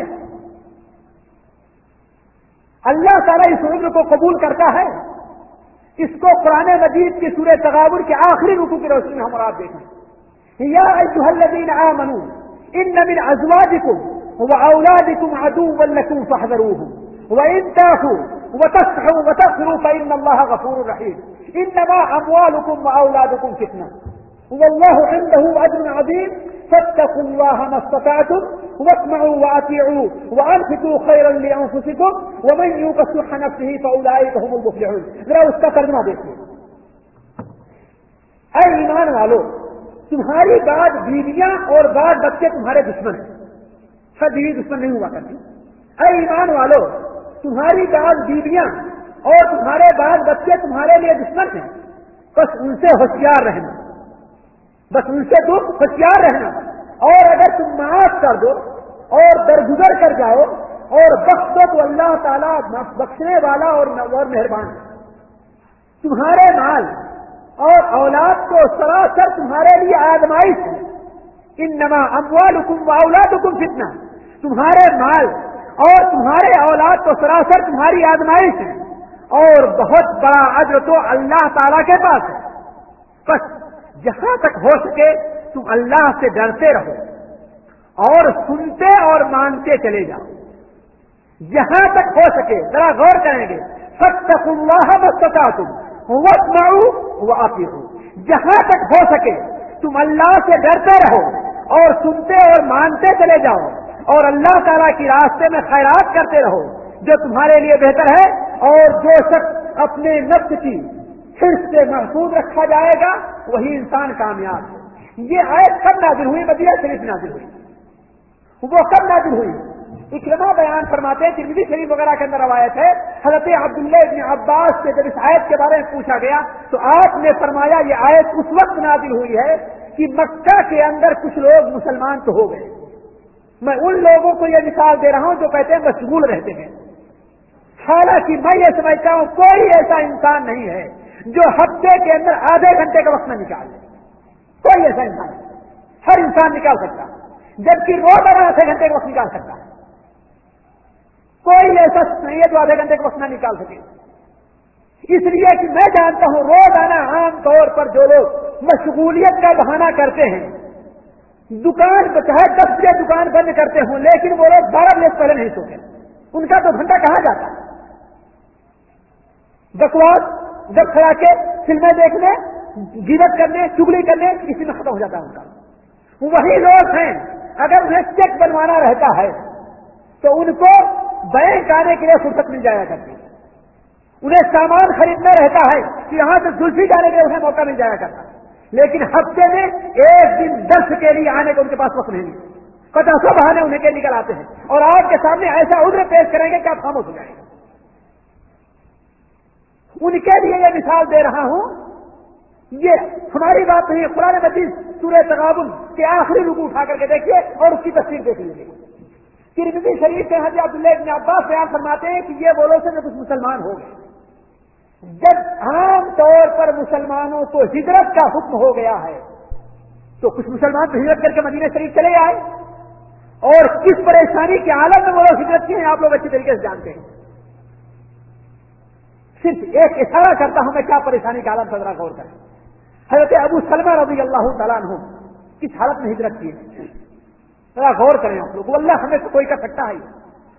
[SPEAKER 1] اللہ تعالیٰ اس عذر کو قبول کرتا ہے؟ اس کو قرآن مجید کی سورہ تغابن کے آخری رکوع کی روشنی میں ہم اور آپ دیکھیں، یا ایھا الذین آمنوا ان من ازواجکم واولادکم عدوا لکم فاحذروهم وان تعفوا وتصفحوا وتغفروا فان اللہ غفور رحیم، انما اموالکم واولادکم فتنہ واللہ عنده اجر عظیم فاتقوا الله ما استطعتم واسمعوا واطيعوا وانفقوا خيرا لانفسكم ومن يوق شح نفسه فاولئك هم المفلحون۔ ذرا اس کا ترجمہ دیکھیے، اے ایمان والو، تمہاری بعض بیویاں اور بعض بچے تمہارے دشمن ہیں، سب بیوی دشمن نہیں ہوا کرتی۔ اے ایمان والو، تمہاری بعض بیویاں اور تمہارے بعض بچے تمہارے لیے دشمن ہیں، بس ان سے ہوشیار رہنا، بس ان سے تم ہوشیار رہنا، اور اگر تم معاف کر دو اور درگزر کر جاؤ اور بخش دو تو اللہ تعالیٰ بخشنے والا اور مہربان ہے۔ تمہارے مال اور اولاد کو سراسر تمہارے لیے آزمائش ہے، انما اموالکم واولادکم فتنہ، تمہارے مال اور تمہارے اولاد کو سراسر تمہاری آزمائش ہے، اور بہت بڑا اجر تو اللہ تعالیٰ کے پاس ہے۔ بس جہاں تک ہو سکے تم اللہ سے ڈرتے رہو اور سنتے اور مانتے چلے جاؤ، جہاں تک ہو سکے۔ ذرا غور کریں گے، فاتقوا اللہ ما استطعتم واسمعوا واطیعوا، جہاں تک ہو سکے تم اللہ سے ڈرتے رہو اور سنتے اور مانتے چلے جاؤ، اور اللہ تعالیٰ کی راستے میں خیرات کرتے رہو جو تمہارے لیے بہتر ہے، اور جو شخص اپنے نفس کی حرص سے محفوظ رکھا جائے گا وہی انسان کامیاب ہے۔ یہ آیت کب نازل ہوئی؟ مدینہ شریف نازل ہوئی۔ وہ کب نازل ہوئی؟ اکرمہ بیان فرماتے ہیں، ترمذی شریف وغیرہ کے اندر روایت ہے، حضرت عبداللہ ابن عباس سے جب اس آیت کے بارے میں پوچھا گیا تو آپ نے فرمایا یہ آیت اس وقت نازل ہوئی ہے کہ مکہ کے اندر کچھ لوگ مسلمان تو ہو گئے۔ میں ان لوگوں کو یہ مثال دے رہا ہوں جو کہتے ہیں مشغول رہتے ہیں، حالانکہ میں یہ سمجھتا ہوں کوئی ایسا انسان نہیں ہے جو ہفتے کے اندر آدھے گھنٹے کا وقت نہ نکال لے، کوئی ایسا انسان نہیں، ہر انسان نکال سکتا ہے، جبکہ روزانہ آدھے گھنٹے کا وقت نکال سکتا ہے، کوئی ایسا نہیں ہے جو آدھے گھنٹے کا وقت نہ نکال سکے۔ اس لیے کہ میں جانتا ہوں روزانہ عام طور پر جو لوگ مشغولیت کا بہانہ کرتے ہیں، دکان چاہے 10 بجے دکان بند کرتے ہوں لیکن وہ لوگ 12 بجے سے پہلے نہیں سوتے، ان کا تو گھنٹہ کہاں جاتا ہے؟ بکواس جب کھڑا کے فلمیں دیکھنے، غیبت کرنے، چگلی کرنے، اسی میں ختم ہو جاتا ہے ان کا۔ وہی لوگ ہیں اگر انہیں چیک بنوانا رہتا ہے تو ان کو بینک آنے کے لیے فرصت مل جایا کرتی ہے، انہیں سامان خریدنا رہتا ہے کہ یہاں سے زلفی جانے کے لیے انہیں موقع مل جایا کرتا ہے، لیکن ہفتے میں ایک دن درس کے لیے آنے کا ان کے پاس وقت نہیں ہے، 50 بہانے انہیں کے نکل آتے ہیں، اور آپ کے سامنے ایسا عذر پیش کریں گے کہ آپ خاموش ہو جائیں گے۔ ان کے لیے یہ مثال دے رہا ہوں. یہ ہماری بات نہیں ہے. قرآن مجید سورہ تغابن کے آخری رکوع اٹھا کر کے دیکھیے اور اس کی تفسیر دیکھ لیجیے. ترمذی شریف سے حضرت عبداللہ بن عباس بیان فرماتے ہیں کہ یہ وہ لوگ تھے جو کچھ مسلمان ہو گئے. جب عام طور پر مسلمانوں کو ہجرت کا حکم ہو گیا ہے تو کچھ مسلمان تو ہجرت کر کے مدینہ شریف چلے آئے, اور کس پریشانی کے عالم میں وہ لوگ ہجرت کیے ہیں آپ لوگ اچھی طریقے سے جانتے ہیں. صرف ایک اشارہ کرتا ہوں میں کیا پریشانی کا عالم ذرا غور کریں. حضرت ابو سلمہ رضی اللہ تعالیٰ عنہ کس حالت میں ہجرت کی ہے ذرا غور کریں آپ لوگ. اللہ ہمیں تو کوئی کر سکتا ہے.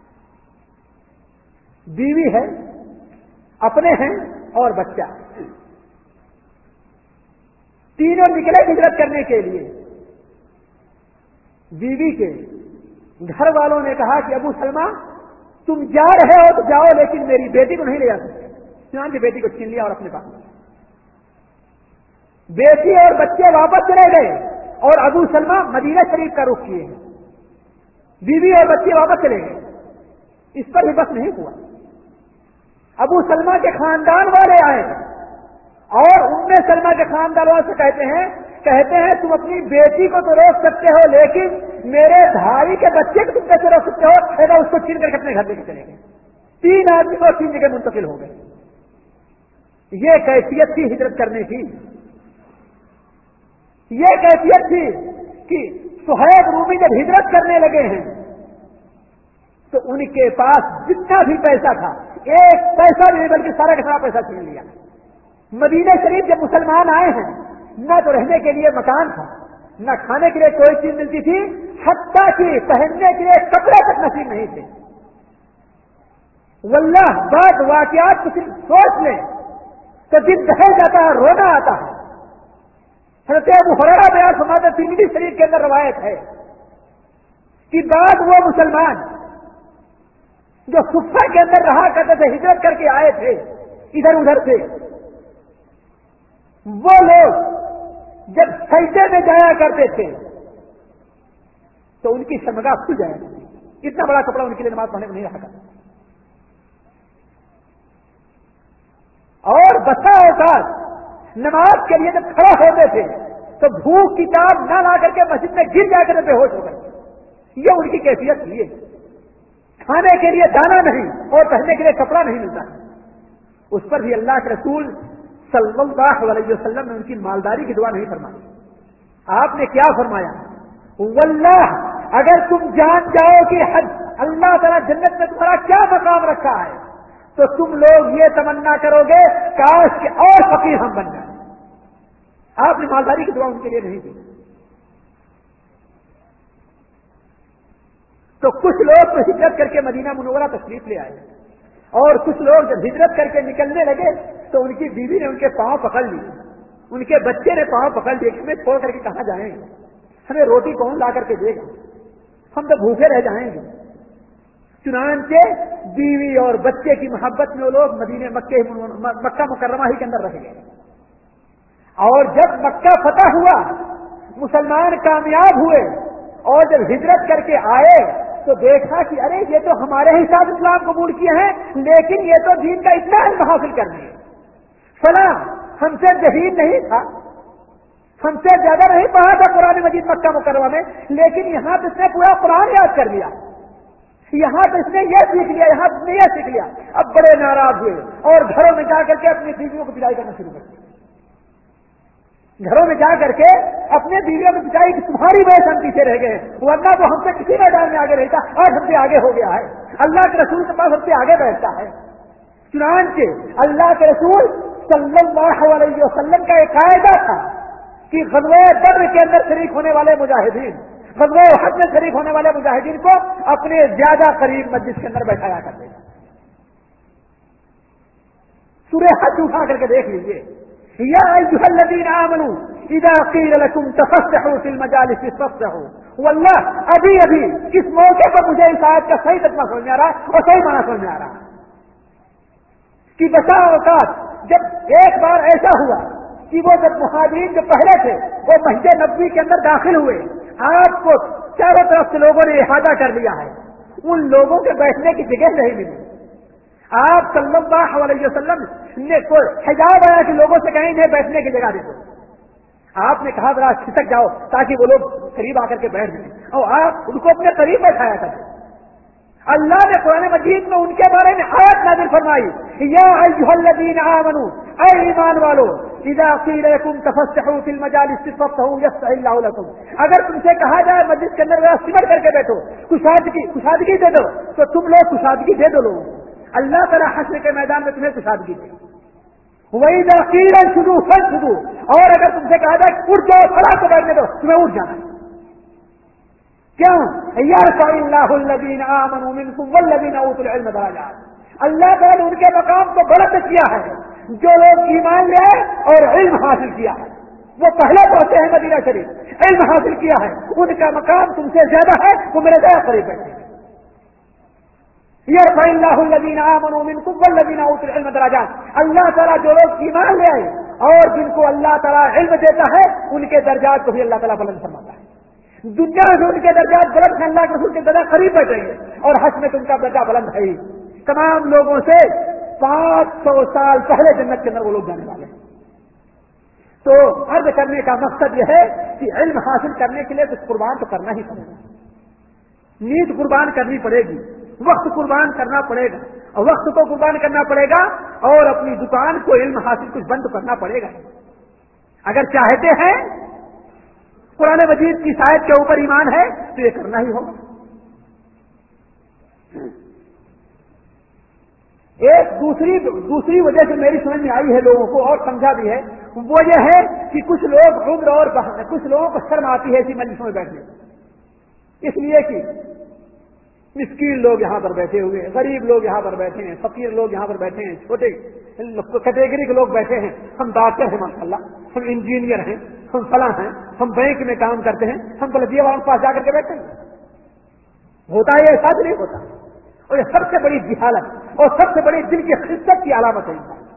[SPEAKER 1] بیوی ہے, اپنے ہیں اور بچہ, تینوں نکلے ہجرت کرنے کے لیے. بیوی کے گھر والوں نے کہا کہ ابو سلمہ تم جا رہے ہو تو جاؤ, لیکن میری بیٹی کو نہیں لے جا سکتے. چنانچہ بیٹی کو چھین لیا اور اپنے پاس. بیٹی اور بچے واپس چلے گئے اور ابو سلمہ مدینہ شریف کا رخ کیے. بیوی اور بچے واپس چلے گئے. اس پر بھی بس نہیں ہوا. ابو سلمہ کے خاندان والے آئے اور ام سلمہ کے خاندان والوں سے کہتے ہیں تم اپنی بیٹی کو تو روک سکتے ہو, لیکن میرے بھائی کے بچے کو تم کیسے روک سکتے ہو؟ ایسا اس کو چھین کر کے اپنے گھر لے کے چلے گئے. 3 آدمی کو 3 جگہ منتقل ہو گئے. یہ کیفیت تھی ہجرت کرنے کی. یہ کیفیت تھی کہ صہیب رومی جب ہجرت کرنے لگے ہیں تو ان کے پاس جتنا بھی پیسہ تھا, ایک پیسہ نہیں بلکہ سارا کا سارا پیسہ چھین لیا. مدینہ شریف جب مسلمان آئے ہیں نہ تو رہنے کے لیے مکان تھا, نہ کھانے کے لیے کوئی چیز ملتی تھی, حتیٰ کہ پہننے کے لیے کپڑے تک نصیب نہیں تھے. واللہ بعد واقعات کو صرف سوچ لیں تو دل دہل جاتا ہے, رونا آتا ہے. حضرت ابو ہریرہ بیان فرماتے ہیں, ترمذی شریف کے اندر روایت ہے کہ بعد وہ مسلمان جو صفہ کے اندر رہا کرتے تھے, ہجرت کر کے آئے تھے ادھر ادھر سے, وہ لوگ جب سجدے میں جایا کرتے تھے تو ان کی شرمگاہ کھل جایا کرتی. اتنا بڑا کپڑا ان کے لیے نماز پڑھنے کو نہیں رہا کرتا. اور بسا اوقات نماز کے لیے جب کھڑا ہوتے تھے تو بھوک کی تاب نہ لا کر کے مسجد میں گر جا کر بے ہوش ہو گئے. یہ ان کی کیفیت تھی. کھانے کے لیے دانا نہیں اور پہننے کے لیے کپڑا نہیں ملتا. اس پر بھی اللہ کے رسول صلی اللہ علیہ وسلم نے ان کی مالداری کی دعا نہیں فرمائی. آپ نے کیا فرمایا؟ واللہ اگر تم جان جاؤ کہ اللہ تعالیٰ جنت میں تمہارا کیا مقام رکھا ہے تو تم لوگ یہ تمنا کرو گے کاش کہ اور فقیر ہم بن جائیں. آپ نے مالداری کی دعا ان کے لیے نہیں دی. تو کچھ لوگ تو ہجرت کر کے مدینہ منورہ تشریف لے آئے, اور کچھ لوگ جب ہجرت کر کے نکلنے لگے تو ان کی بیوی نے ان کے پاؤں پکڑ لی, ان کے بچے نے پاؤں پکڑ لیے کہ ہمیں چھوڑ کر کے کہاں جائیں گے, ہمیں روٹی کون لا کر کے دے گا, ہم تو بھوکے رہ جائیں گے. چنانچہ بیوی اور بچے کی محبت میں وہ لوگ مدینہ مکہ مکرمہ ہی کے اندر رہ گئے. اور جب مکہ فتح ہوا, مسلمان کامیاب ہوئے, اور جب ہجرت کر کے آئے تو دیکھا کہ ارے یہ تو ہمارے ہی ساتھ اسلام قبول کیے ہیں, لیکن یہ تو دین کا اتنا علم حاصل کر لیے. فلاں ہم سے ذہین نہیں تھا, ہم سے زیادہ نہیں پڑھا تھا قرآن مجید مکہ مکرمہ میں, لیکن یہاں تو اس نے پورا قرآن یاد کر لیا, یہاں تو اس نے یہ سیکھ لیا, یہاں تو اس نے یہ سیکھ لیا. اب بڑے ناراض ہوئے اور گھروں میں جا کر کے اپنی بیویوں کو پٹائی کرنا شروع کر دیا. گھروں میں جا کر کے اپنے بیویوں کو پٹائی کہ تمہاری وجہ سے ہم پیچھے رہ گئے, ورنہ تو ہم سے کسی میدان میں آگے رہتا, آج ہم سے آگے ہو گیا ہے, اللہ کے رسول کے پاس ہم سے آگے بیٹھتا ہے. چنانچہ اللہ کے رسول صلی اللہ علیہ وسلم کا ایک قاعدہ تھا کہ غزوہ بدر کے اندر شریک ہونے والے مجاہدین, غزوہ احد میں شریک ہونے والے مجاہدین کو اپنے زیادہ قریب مسجد کے اندر بیٹھایا کرتے تھے. سورہ حج اٹھا کر کے دیکھ لیجیے, یا ایھا الذین آمنوا اذا قیل لکم تفسحوا فی المجالس فافسحوا. واللہ ابھی کس موقع پر مجھے اس آیت کا صحیح ترجمہ سمجھ میں آ رہا اور صحیح معنی سمجھ میں آ رہا کہ بسا اوقات جب ایک بار ایسا ہوا کہ وہ جب مہاجرین جو پہلے تھے وہ مسجد نبوی کے اندر داخل ہوئے, آپ کو چاروں طرف سے لوگوں نے احاطہ کر لیا ہے, ان لوگوں کے بیٹھنے کی جگہ نہیں ملی. آپ صلی اللہ علیہ وسلم نے کوئی حجاب آیا کہ لوگوں سے کہیں انہیں بیٹھنے کی جگہ دے دو. آپ نے کہا ذرا کھسک جاؤ تاکہ وہ لوگ قریب آ کر کے بیٹھ جائیں, اور آپ ان کو اپنے قریب بیٹھایا کرتے. اللہ نے قرآن مجید میں ان کے بارے میں آیت نازل فرمائی, یا ایھا الذین آمنوا, اے ایمان والو, اذا قیل لکم تفسحوا فی المجالس فافسحوا یفسح اللہ لکم, اگر تم سے کہا جائے مسجد کے اندر سمٹ کر کے بیٹھو, کشادگی دے دو, تو تم لوگ کشادگی دے دو لوگوں کو. اللہ تعالیٰ حشر کے میدان میں تمہیں کشادگی دے. وَإِذَا قِيلَ انشُزُوا فَانشُزُوا, اور اگر تم سے کہا جائے اٹھ جاؤ کھڑا تو بیٹھنے دو, تمہیں اٹھ جانا. کیوں؟ یرفع اللہ الذین آمنوا منکم والذین اوتوا العلم درجات. اللہ تعالیٰ نے ان کے مقام کو بلند کیا ہے جو لوگ ایمان لے آئے اور علم حاصل کیا ہے. وہ پہلے پہنچے ہیں مدینہ شریف, علم حاصل کیا ہے, ان کا مقام تم سے زیادہ ہے, وہ میرے زیادہ قریب بیٹھے ہیں. یرفع اللہ الذین آمنوا منکم والذین اوتوا العلم درجات. اللہ تعالیٰ جو لوگ ایمان لے آئے اور جن کو اللہ تعالیٰ علم دیتا ہے ان کے درجات کو بھی اللہ تعالیٰ بلند فرماتا ہے. دنیا میں ان کے درجات بلند ہیں, اللہ کے رسول کے درجات قریب بیٹھیں گے, اور حشر میں تو ان کا درجہ بلند ہے ہی. تمام لوگوں سے 500 سال پہلے جنت کے اندر وہ لوگ جانے والے ہیں. تو عرض کرنے کا مقصد یہ ہے کہ علم حاصل کرنے کے لیے کچھ قربان تو کرنا ہی پڑے گا. نیند قربان کرنی پڑے گی, وقت قربان کرنا پڑے گا, اور وقت کو قربان کرنا پڑے گا, اور اپنی دکان کو علم حاصل کچھ بند کرنا پڑے گا. اگر چاہتے ہیں قرآن مجید کی شاید کے اوپر ایمان ہے تو یہ کرنا ہی ہوگا. ایک دوسری وجہ سے میری سمجھ میں آئی ہے لوگوں کو, اور سمجھا بھی ہے, وہ یہ ہے کہ کچھ لوگ عمر اور کچھ لوگوں کو شرم آتی ہے ایسی مجلسوں میں بیٹھنے, اس لیے کہ مسکین لوگ یہاں پر بیٹھے ہوئے ہیں, غریب لوگ یہاں پر بیٹھے ہیں, فقیر لوگ یہاں پر بیٹھے ہیں, چھوٹے کیٹیگری کے لوگ بیٹھے ہیں. ہم ڈاکٹر ہیں ماشاء اللہ, ہم انجینئر ہیں, ہم فلاں ہیں, ہم بینک میں کام کرتے ہیں, ہم بلدیہ والوں کے پاس جا کر کے بیٹھتے ہیں. ہوتا ہے ایسا نہیں ہوتا, اور یہ سب سے بڑی جہالت اور سب سے بڑی دل کی خصلت کی علامت ہے.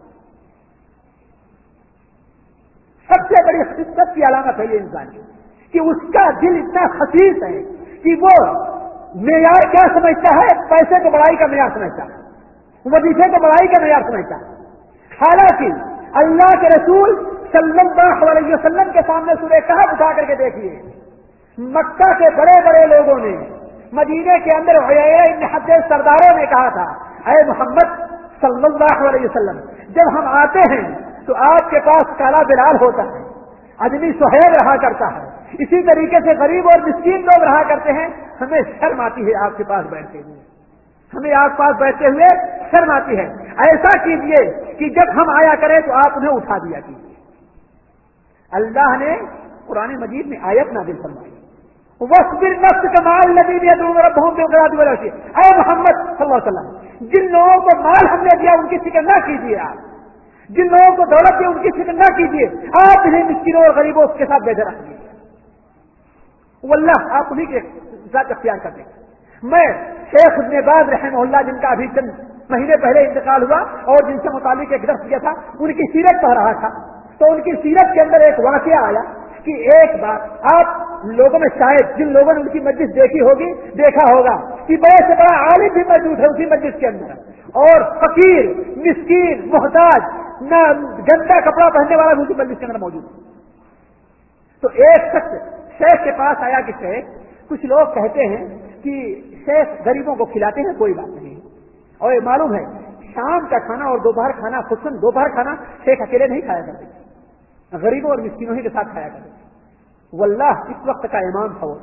[SPEAKER 1] سب سے بڑی خصلت کی علامت ہے یہ انسان کی, کہ اس کا دل اتنا خسیس ہے کہ وہ معیار کیا سمجھتا ہے, پیسے کو بڑائی کا معیار سمجھتا ہے, وظیفے کو بڑائی کا معیار سمجھتا ہے. حالانکہ اللہ کے رسول صلی اللہ علیہ وسلم کے سامنے سورہ کہف اٹھا کر کے دیکھیے, مکہ کے بڑے بڑے لوگوں نے, مدینے کے اندر ابن حدیث سرداروں نے کہا تھا, اے محمد صلی اللہ علیہ وسلم, جب ہم آتے ہیں تو آپ کے پاس کالا بلال ہوتا ہے, ادمی سہیل رہا کرتا ہے, اسی طریقے سے غریب اور مسکین لوگ رہا کرتے ہیں, ہمیں شرم آتی ہے آپ کے پاس بیٹھتے ہوئے, ہمیں آپ پاس بیٹھتے ہوئے شرم آتی ہے. ایسا کیجئے کہ جب ہم آیا کریں تو آپ انہیں اٹھا دیا کیجیے. اللہ نے قرآن مجید میں آیت نازل فرمائی, وَاصْبِرْ نَفْسَكَ مَعَ الَّذِينَ يَدْعُونَ رَبَّهُم بِالْغَدَاةِ وَالْعَشِيِّ. اے محمد صلی اللہ علیہ وسلم, جن لوگوں کو مال ہم نے دیا ان کی فکر نہ کیجیے, آپ جن لوگوں کو دولت دی ان کی فکر نہ کیجیے, آپ انہیں مسکینوں اور غریبوں کے ساتھ بیٹھے رکھیے. واللہ آپ انہیں کے ذات اختیار کر دیں. میں شیخ ابن باز رحمہ اللہ, جن کا ابھی چند مہینے پہلے انتقال ہوا اور جن سے متعلق ایک درس کیا تھا, ان کی سیرت پڑھ رہا تھا, تو ان کی سیرت کے اندر ایک واقعہ آیا کہ ایک بار آپ لوگوں میں شاید جن لوگوں نے ان کی مجلس دیکھی ہوگی دیکھا ہوگا کہ بڑے سے بڑا عالم بھی موجود ہے اسی مجلس کے اندر, اور فقیر مسکین محتاج نہ گندا کپڑا پہننے والا بھی اسی مجلس کے اندر موجود ہے. تو ایک شخص شیخ کے پاس آیا کہ شیخ, کچھ لوگ کہتے ہیں کہ شیخ غریبوں کو کھلاتے ہیں, کوئی بات نہیں, اور یہ معلوم ہے شام کا کھانا اور دوپہر کھانا, خصوصاً دوپہر کھانا شیخ اکیلے نہیں کھایا کرتے, غریبوں اور مسکینوں ہی کے ساتھ کھایا کرتے. واللہ اس وقت کا امام تھا,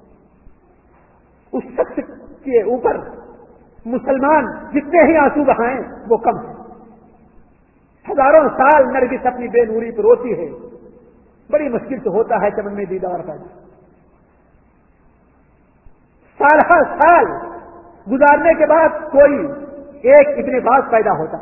[SPEAKER 1] اس شخص کے اوپر مسلمان جتنے ہی آنسو بہائیں وہ کم ہے. ہزاروں سال نرگس اپنی بے نوری پر روتی ہے, بڑی مشکل سے ہوتا ہے چمن میں دیدار پیدا. سال ہر سال گزارنے کے بعد کوئی ایک ابن باز پیدا ہوتا,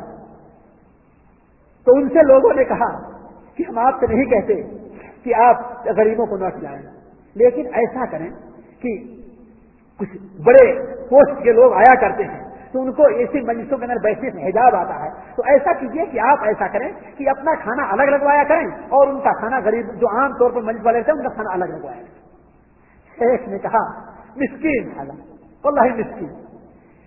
[SPEAKER 1] تو ان سے لوگوں نے کہا کہ ہم آپ سے نہیں کہتے کہ آپ غریبوں کو نہ کھلائیں, لیکن ایسا کریں کہ کچھ بڑے پوسٹ کے لوگ آیا کرتے ہیں تو ان کو ایسی مجلسوں کے اندر بیٹھنے سے حجاب آتا ہے, تو ایسا کیجیے کہ آپ ایسا کریں کہ اپنا کھانا الگ لگوایا کریں اور ان کا کھانا غریب جو عام طور پر مجلس والے رہتے ہیں ان کا کھانا الگ لگوایا کریں. شیخ نے کہا مسکین حالت, واللہ مسکین,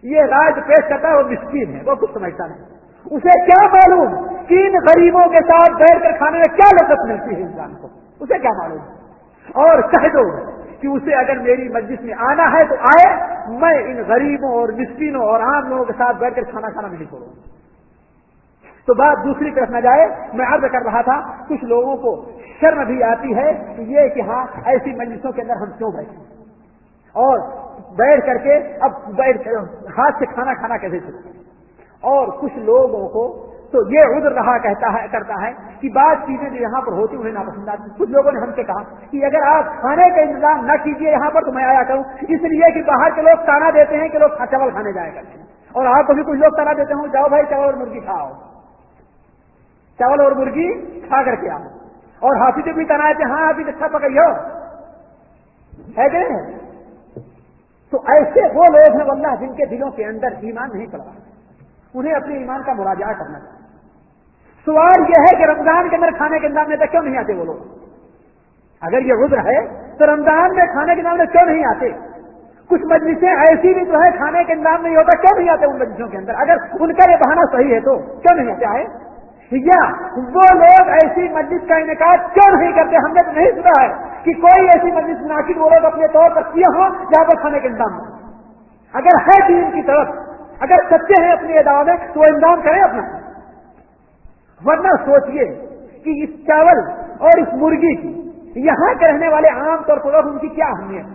[SPEAKER 1] یہ رائے جو پیش کرتا ہے وہ مسکین ہے، وہ کچھ سمجھتا نہیں، اسے کیا معلوم کہ ان غریبوں کے ساتھ بیٹھ کر کھانے میں کیا لذت ملتی ہے انسان کو، اسے کیا معلوم۔ اور کہہ دو کہ اسے اگر میری مجلس میں آنا ہے تو آئے، میں ان غریبوں اور مسکینوں اور عام لوگوں کے ساتھ بیٹھ کر کھانا کھانا نہیں چھوڑوں۔ تو بات دوسری طرف نہ جائے، میں عرض کر رہا تھا کچھ لوگوں کو شرم بھی آتی ہے یہ کہ ہاں ایسی مجلسوں کے اندر ہم کیوں بیٹھیں اور بیٹھ کر کے اب ہاتھ سے کھانا کھانا کیسے چھوڑیں۔ اور کچھ لوگوں کو تو یہ عذر رہا کرتا ہے کہ بعض چیزیں جو یہاں پر ہوتی انہیں ناپسند آتی۔ کچھ لوگوں نے ہم سے کہا کہ اگر آپ کھانے کا انتظام نہ کیجیے یہاں پر تو میں آیا کروں، اس لیے کہ باہر کے لوگ تانا دیتے ہیں کہ لوگ چاول کھانے جایا کرتے ہیں، اور آپ کو بھی کچھ لوگ تانا دیتے ہوں جاؤ بھائی چاول اور مرغی کھاؤ، چاول اور مرغی کھا کر کے آؤ، اور حافظ بھی تنا دیتے ہاں حافظ اچھا پکڑیو ہے کہ نہیں۔ تو ایسے وہ لوگ ہیں واللہ جن کے دلوں کے اندر ایمان نہیں پڑا، انہیں اپنے ایمان کا مراجعہ کرنا چاہیے۔ سوال یہ ہے کہ رمضان کے اندر کھانے کے انتظام میں کیوں نہیں آتے وہ لوگ؟ اگر یہ عذر ہے تو رمضان میں کھانے کے انتظام میں کیوں نہیں آتے؟ کچھ مجلسیں ایسی بھی تو ہے کھانے کے انتظام نہیں ہوتا، کیوں نہیں آتے ان مجلسوں کے اندر؟ اگر ان کا یہ بہانہ صحیح ہے تو کیوں نہیں آتے آئے؟ یا وہ لوگ ایسی مجلس کا انعقاد کیوں نہیں کرتے؟ ہم نے تو نہیں سنا ہے کہ کوئی ایسی مجلس منعقد وہ لوگ اپنے طور پر کیے ہوں جہاں پر کھانے کے انتظام ہو۔ اگر ہے دین کی طرف، اگر سچے ہیں اپنی ادعا میں تو وہ انتظام کریں اپنا، ورنہ سوچئے کہ اس چاول اور اس مرغی کی یہاں کے رہنے والے عام طور پر لوگ ان کی کیا اہمیت،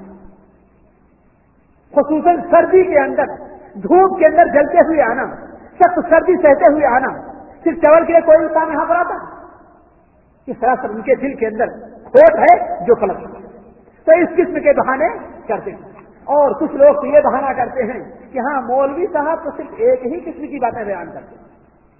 [SPEAKER 1] خصوصاً سردی کے اندر دھوپ کے اندر جلتے ہوئے آنا، سخت سردی سہتے ہوئے آنا، صرف چاول کے لیے کوئی انسان یہاں پر آتا ہے؟ اس طرح سے ان کے دل کے اندر کھوٹ ہے جو پلک تو اس قسم کے بہانے کرتے ہیں۔ اور کچھ لوگ تو یہ بہانہ کرتے ہیں کہ ہاں مولوی صاحب تو صرف ایک ہی قسم کی باتیں بیان کرتے ہیں،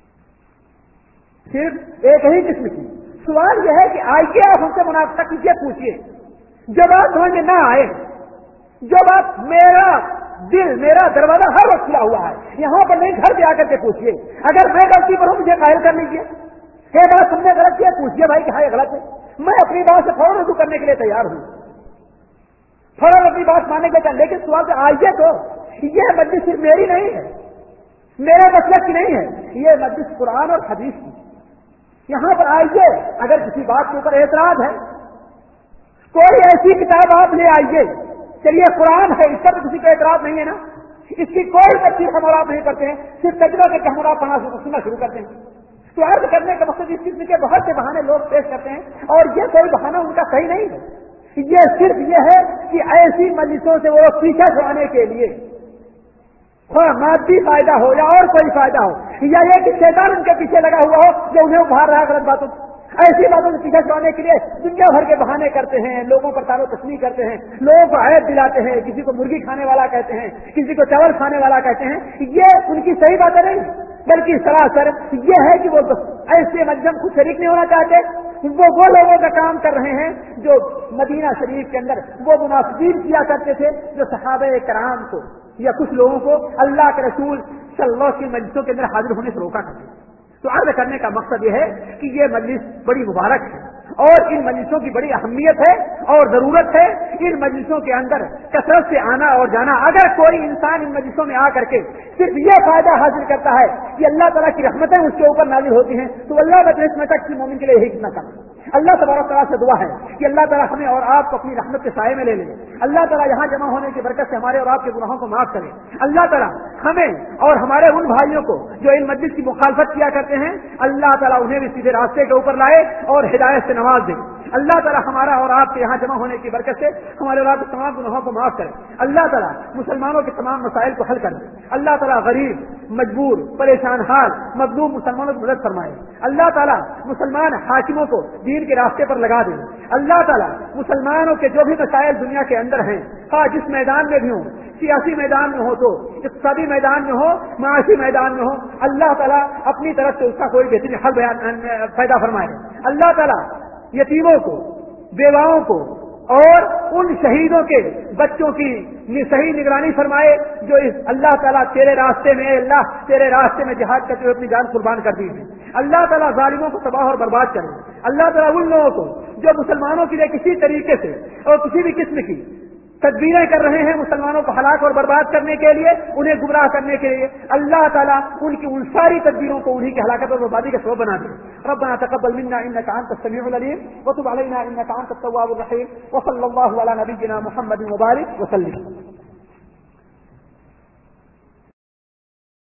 [SPEAKER 1] صرف ایک ہی قسم کی۔ سوال یہ ہے کہ آئیے آپ ہم سے مناقشہ کیجیے، پوچھیے، جب آپ سمجھ میں نہ آئے، جب آپ میرا دل میرا دروازہ ہر وقت کھلا ہوا ہے، یہاں پر نہیں گھر پہ آ کر کے پوچھیے، اگر میں غلطی پر ہوں مجھے قائل کر لیجیے، یہ بات تم نے غلط کیا پوچھیے بھائی کہ ہاں یہ غلط ہے، میں اپنی بات سے فوراً رجوع کرنے کے لیے تیار ہوں، فوراً اپنی بات ماننے کے لیے۔ لیکن سوال سے آئیے تو یہ مجلس صرف میری نہیں ہے، میرے مسلک کی نہیں ہے، یہ مجلس قرآن اور حدیث کی، یہاں پر آئیے، اگر کسی بات کے اوپر اعتراض ہے کوئی ایسی کتاب آپ لے آئیے، چلیے قرآن ہے اس پر کسی کو اعتراض نہیں ہے نا، اس کی کوئی تفسیر ہم اور آپ نہیں کرتے ہیں، صرف تجربہ کر کے ہم اور آپ سننا شروع کرتے ہیں۔ تو عرض کرنے کا مقصد اس قسم کے بہت سے بہانے لوگ پیش کرتے ہیں اور یہ کوئی بہانہ ان کا صحیح نہیں ہے، یہ صرف یہ ہے کہ ایسی مجلسوں سے وہ پیچھا چھڑانے کے لیے مادی فائدہ ہو یا اور کوئی فائدہ ہو، یا یہ کہ شیطان ان کے پیچھے لگا ہوا ہو جو انہیں ابھار رہا غلط باتوں، ایسی باتوں سے پیچھا چھڑانے کے لیے دنیا بھر کے بہانے کرتے ہیں، لوگوں پر تار و تشنیع کرتے ہیں، لوگوں کو عیب دلاتے ہیں، کسی کو مرغی کھانے والا کہتے ہیں، کسی کو چاول کھانے والا کہتے ہیں۔ یہ ان کی صحیح باتیں نہیں، بلکہ سراسر یہ ہے کہ وہ ایسے مجلس کو شریک نہیں ہونا چاہتے، وہ لوگوں کا کام کر رہے ہیں جو مدینہ شریف کے اندر وہ منافقین کیا کرتے تھے، جو صحابہ کرام کو یا کچھ لوگوں کو اللہ کے رسول صلی اللہ علیہ وسلم کی مجلسوں کے اندر حاضر ہونے سے روکا کرتے تھے۔ تو عرض کرنے کا مقصد یہ ہے کہ یہ مجلس بڑی مبارک ہے اور ان مجلسوں کی بڑی اہمیت ہے اور ضرورت ہے، ان مجلسوں کے اندر کثرت سے آنا اور جانا۔ اگر کوئی انسان ان مجلسوں میں آ کر کے صرف یہ فائدہ حاصل کرتا ہے کہ اللہ تعالیٰ کی رحمتیں اس کے اوپر نازل ہوتی ہیں تو اللہ مجلس میں تک مومن کے لیے یہی کتنا کم۔ اللہ تبارک تعالیٰ سے دعا ہے کہ اللہ تعالیٰ ہمیں اور آپ کو اپنی رحمت کے سائے میں لے لے، اللہ تعالیٰ یہاں جمع ہونے کی برکت سے ہمارے اور آپ کے گناہوں کو معاف کرے، اللہ تعالیٰ ہمیں اور ہمارے ان بھائیوں کو جو ان مجلس کی مخالفت کیا کرتے ہیں اللہ تعالیٰ انہیں بھی سیدھے راستے کے اوپر لائے اور ہدایت سے نواز دے، اللہ تعالیٰ ہمارا اور آپ کے یہاں جمع ہونے کی برکت سے ہمارے اور آپ کے تمام گناہوں کو معاف کرے، اللہ تعالیٰ مسلمانوں کے تمام مسائل کو حل کر دے، اللہ تعالیٰ غریب مجبور پریشان حال مظلوم مسلمانوں کی مدد فرمائے، اللہ تعالیٰ مسلمان حاکموں کو دین کے راستے پر لگا دے، اللہ تعالیٰ مسلمانوں کے جو بھی مسائل دنیا کے اندر ہیں خواہ جس میدان میں بھی ہوں، سیاسی میدان میں ہو تو اقتصادی میدان میں ہو معاشی میدان میں ہو، اللہ تعالیٰ اپنی طرف سے اس کا کوئی بہترین حل پیدا فرمائے، اللہ تعالیٰ یتیموں کو بیواؤں کو اور ان شہیدوں کے بچوں کی صحیح نگرانی فرمائے جو اس اللہ تعالیٰ تیرے راستے میں اللہ تیرے راستے میں جہاد کرتے ہوئے اپنی جان قربان کر دی ہے، اللہ تعالیٰ ظالموں کو تباہ اور برباد کرے، اللہ تعالیٰ ان لوگوں کو جو مسلمانوں کے لیے کسی طریقے سے اور کسی بھی قسم کی تدبیریں کر رہے ہیں مسلمانوں کو ہلاک اور برباد کرنے کے لیے، انہیں گمراہ کرنے کے لیے، اللہ تعالیٰ ان کی ان ساری تدبیروں کو انہیں کی ہلاکت اور بربادی کا سبب بنا دے۔ ربنا تقبل منا انك انت السميع العليم وتب علينا انك انت التواب الرحيم وصلى الله على نبينا محمد وبارك وسلم۔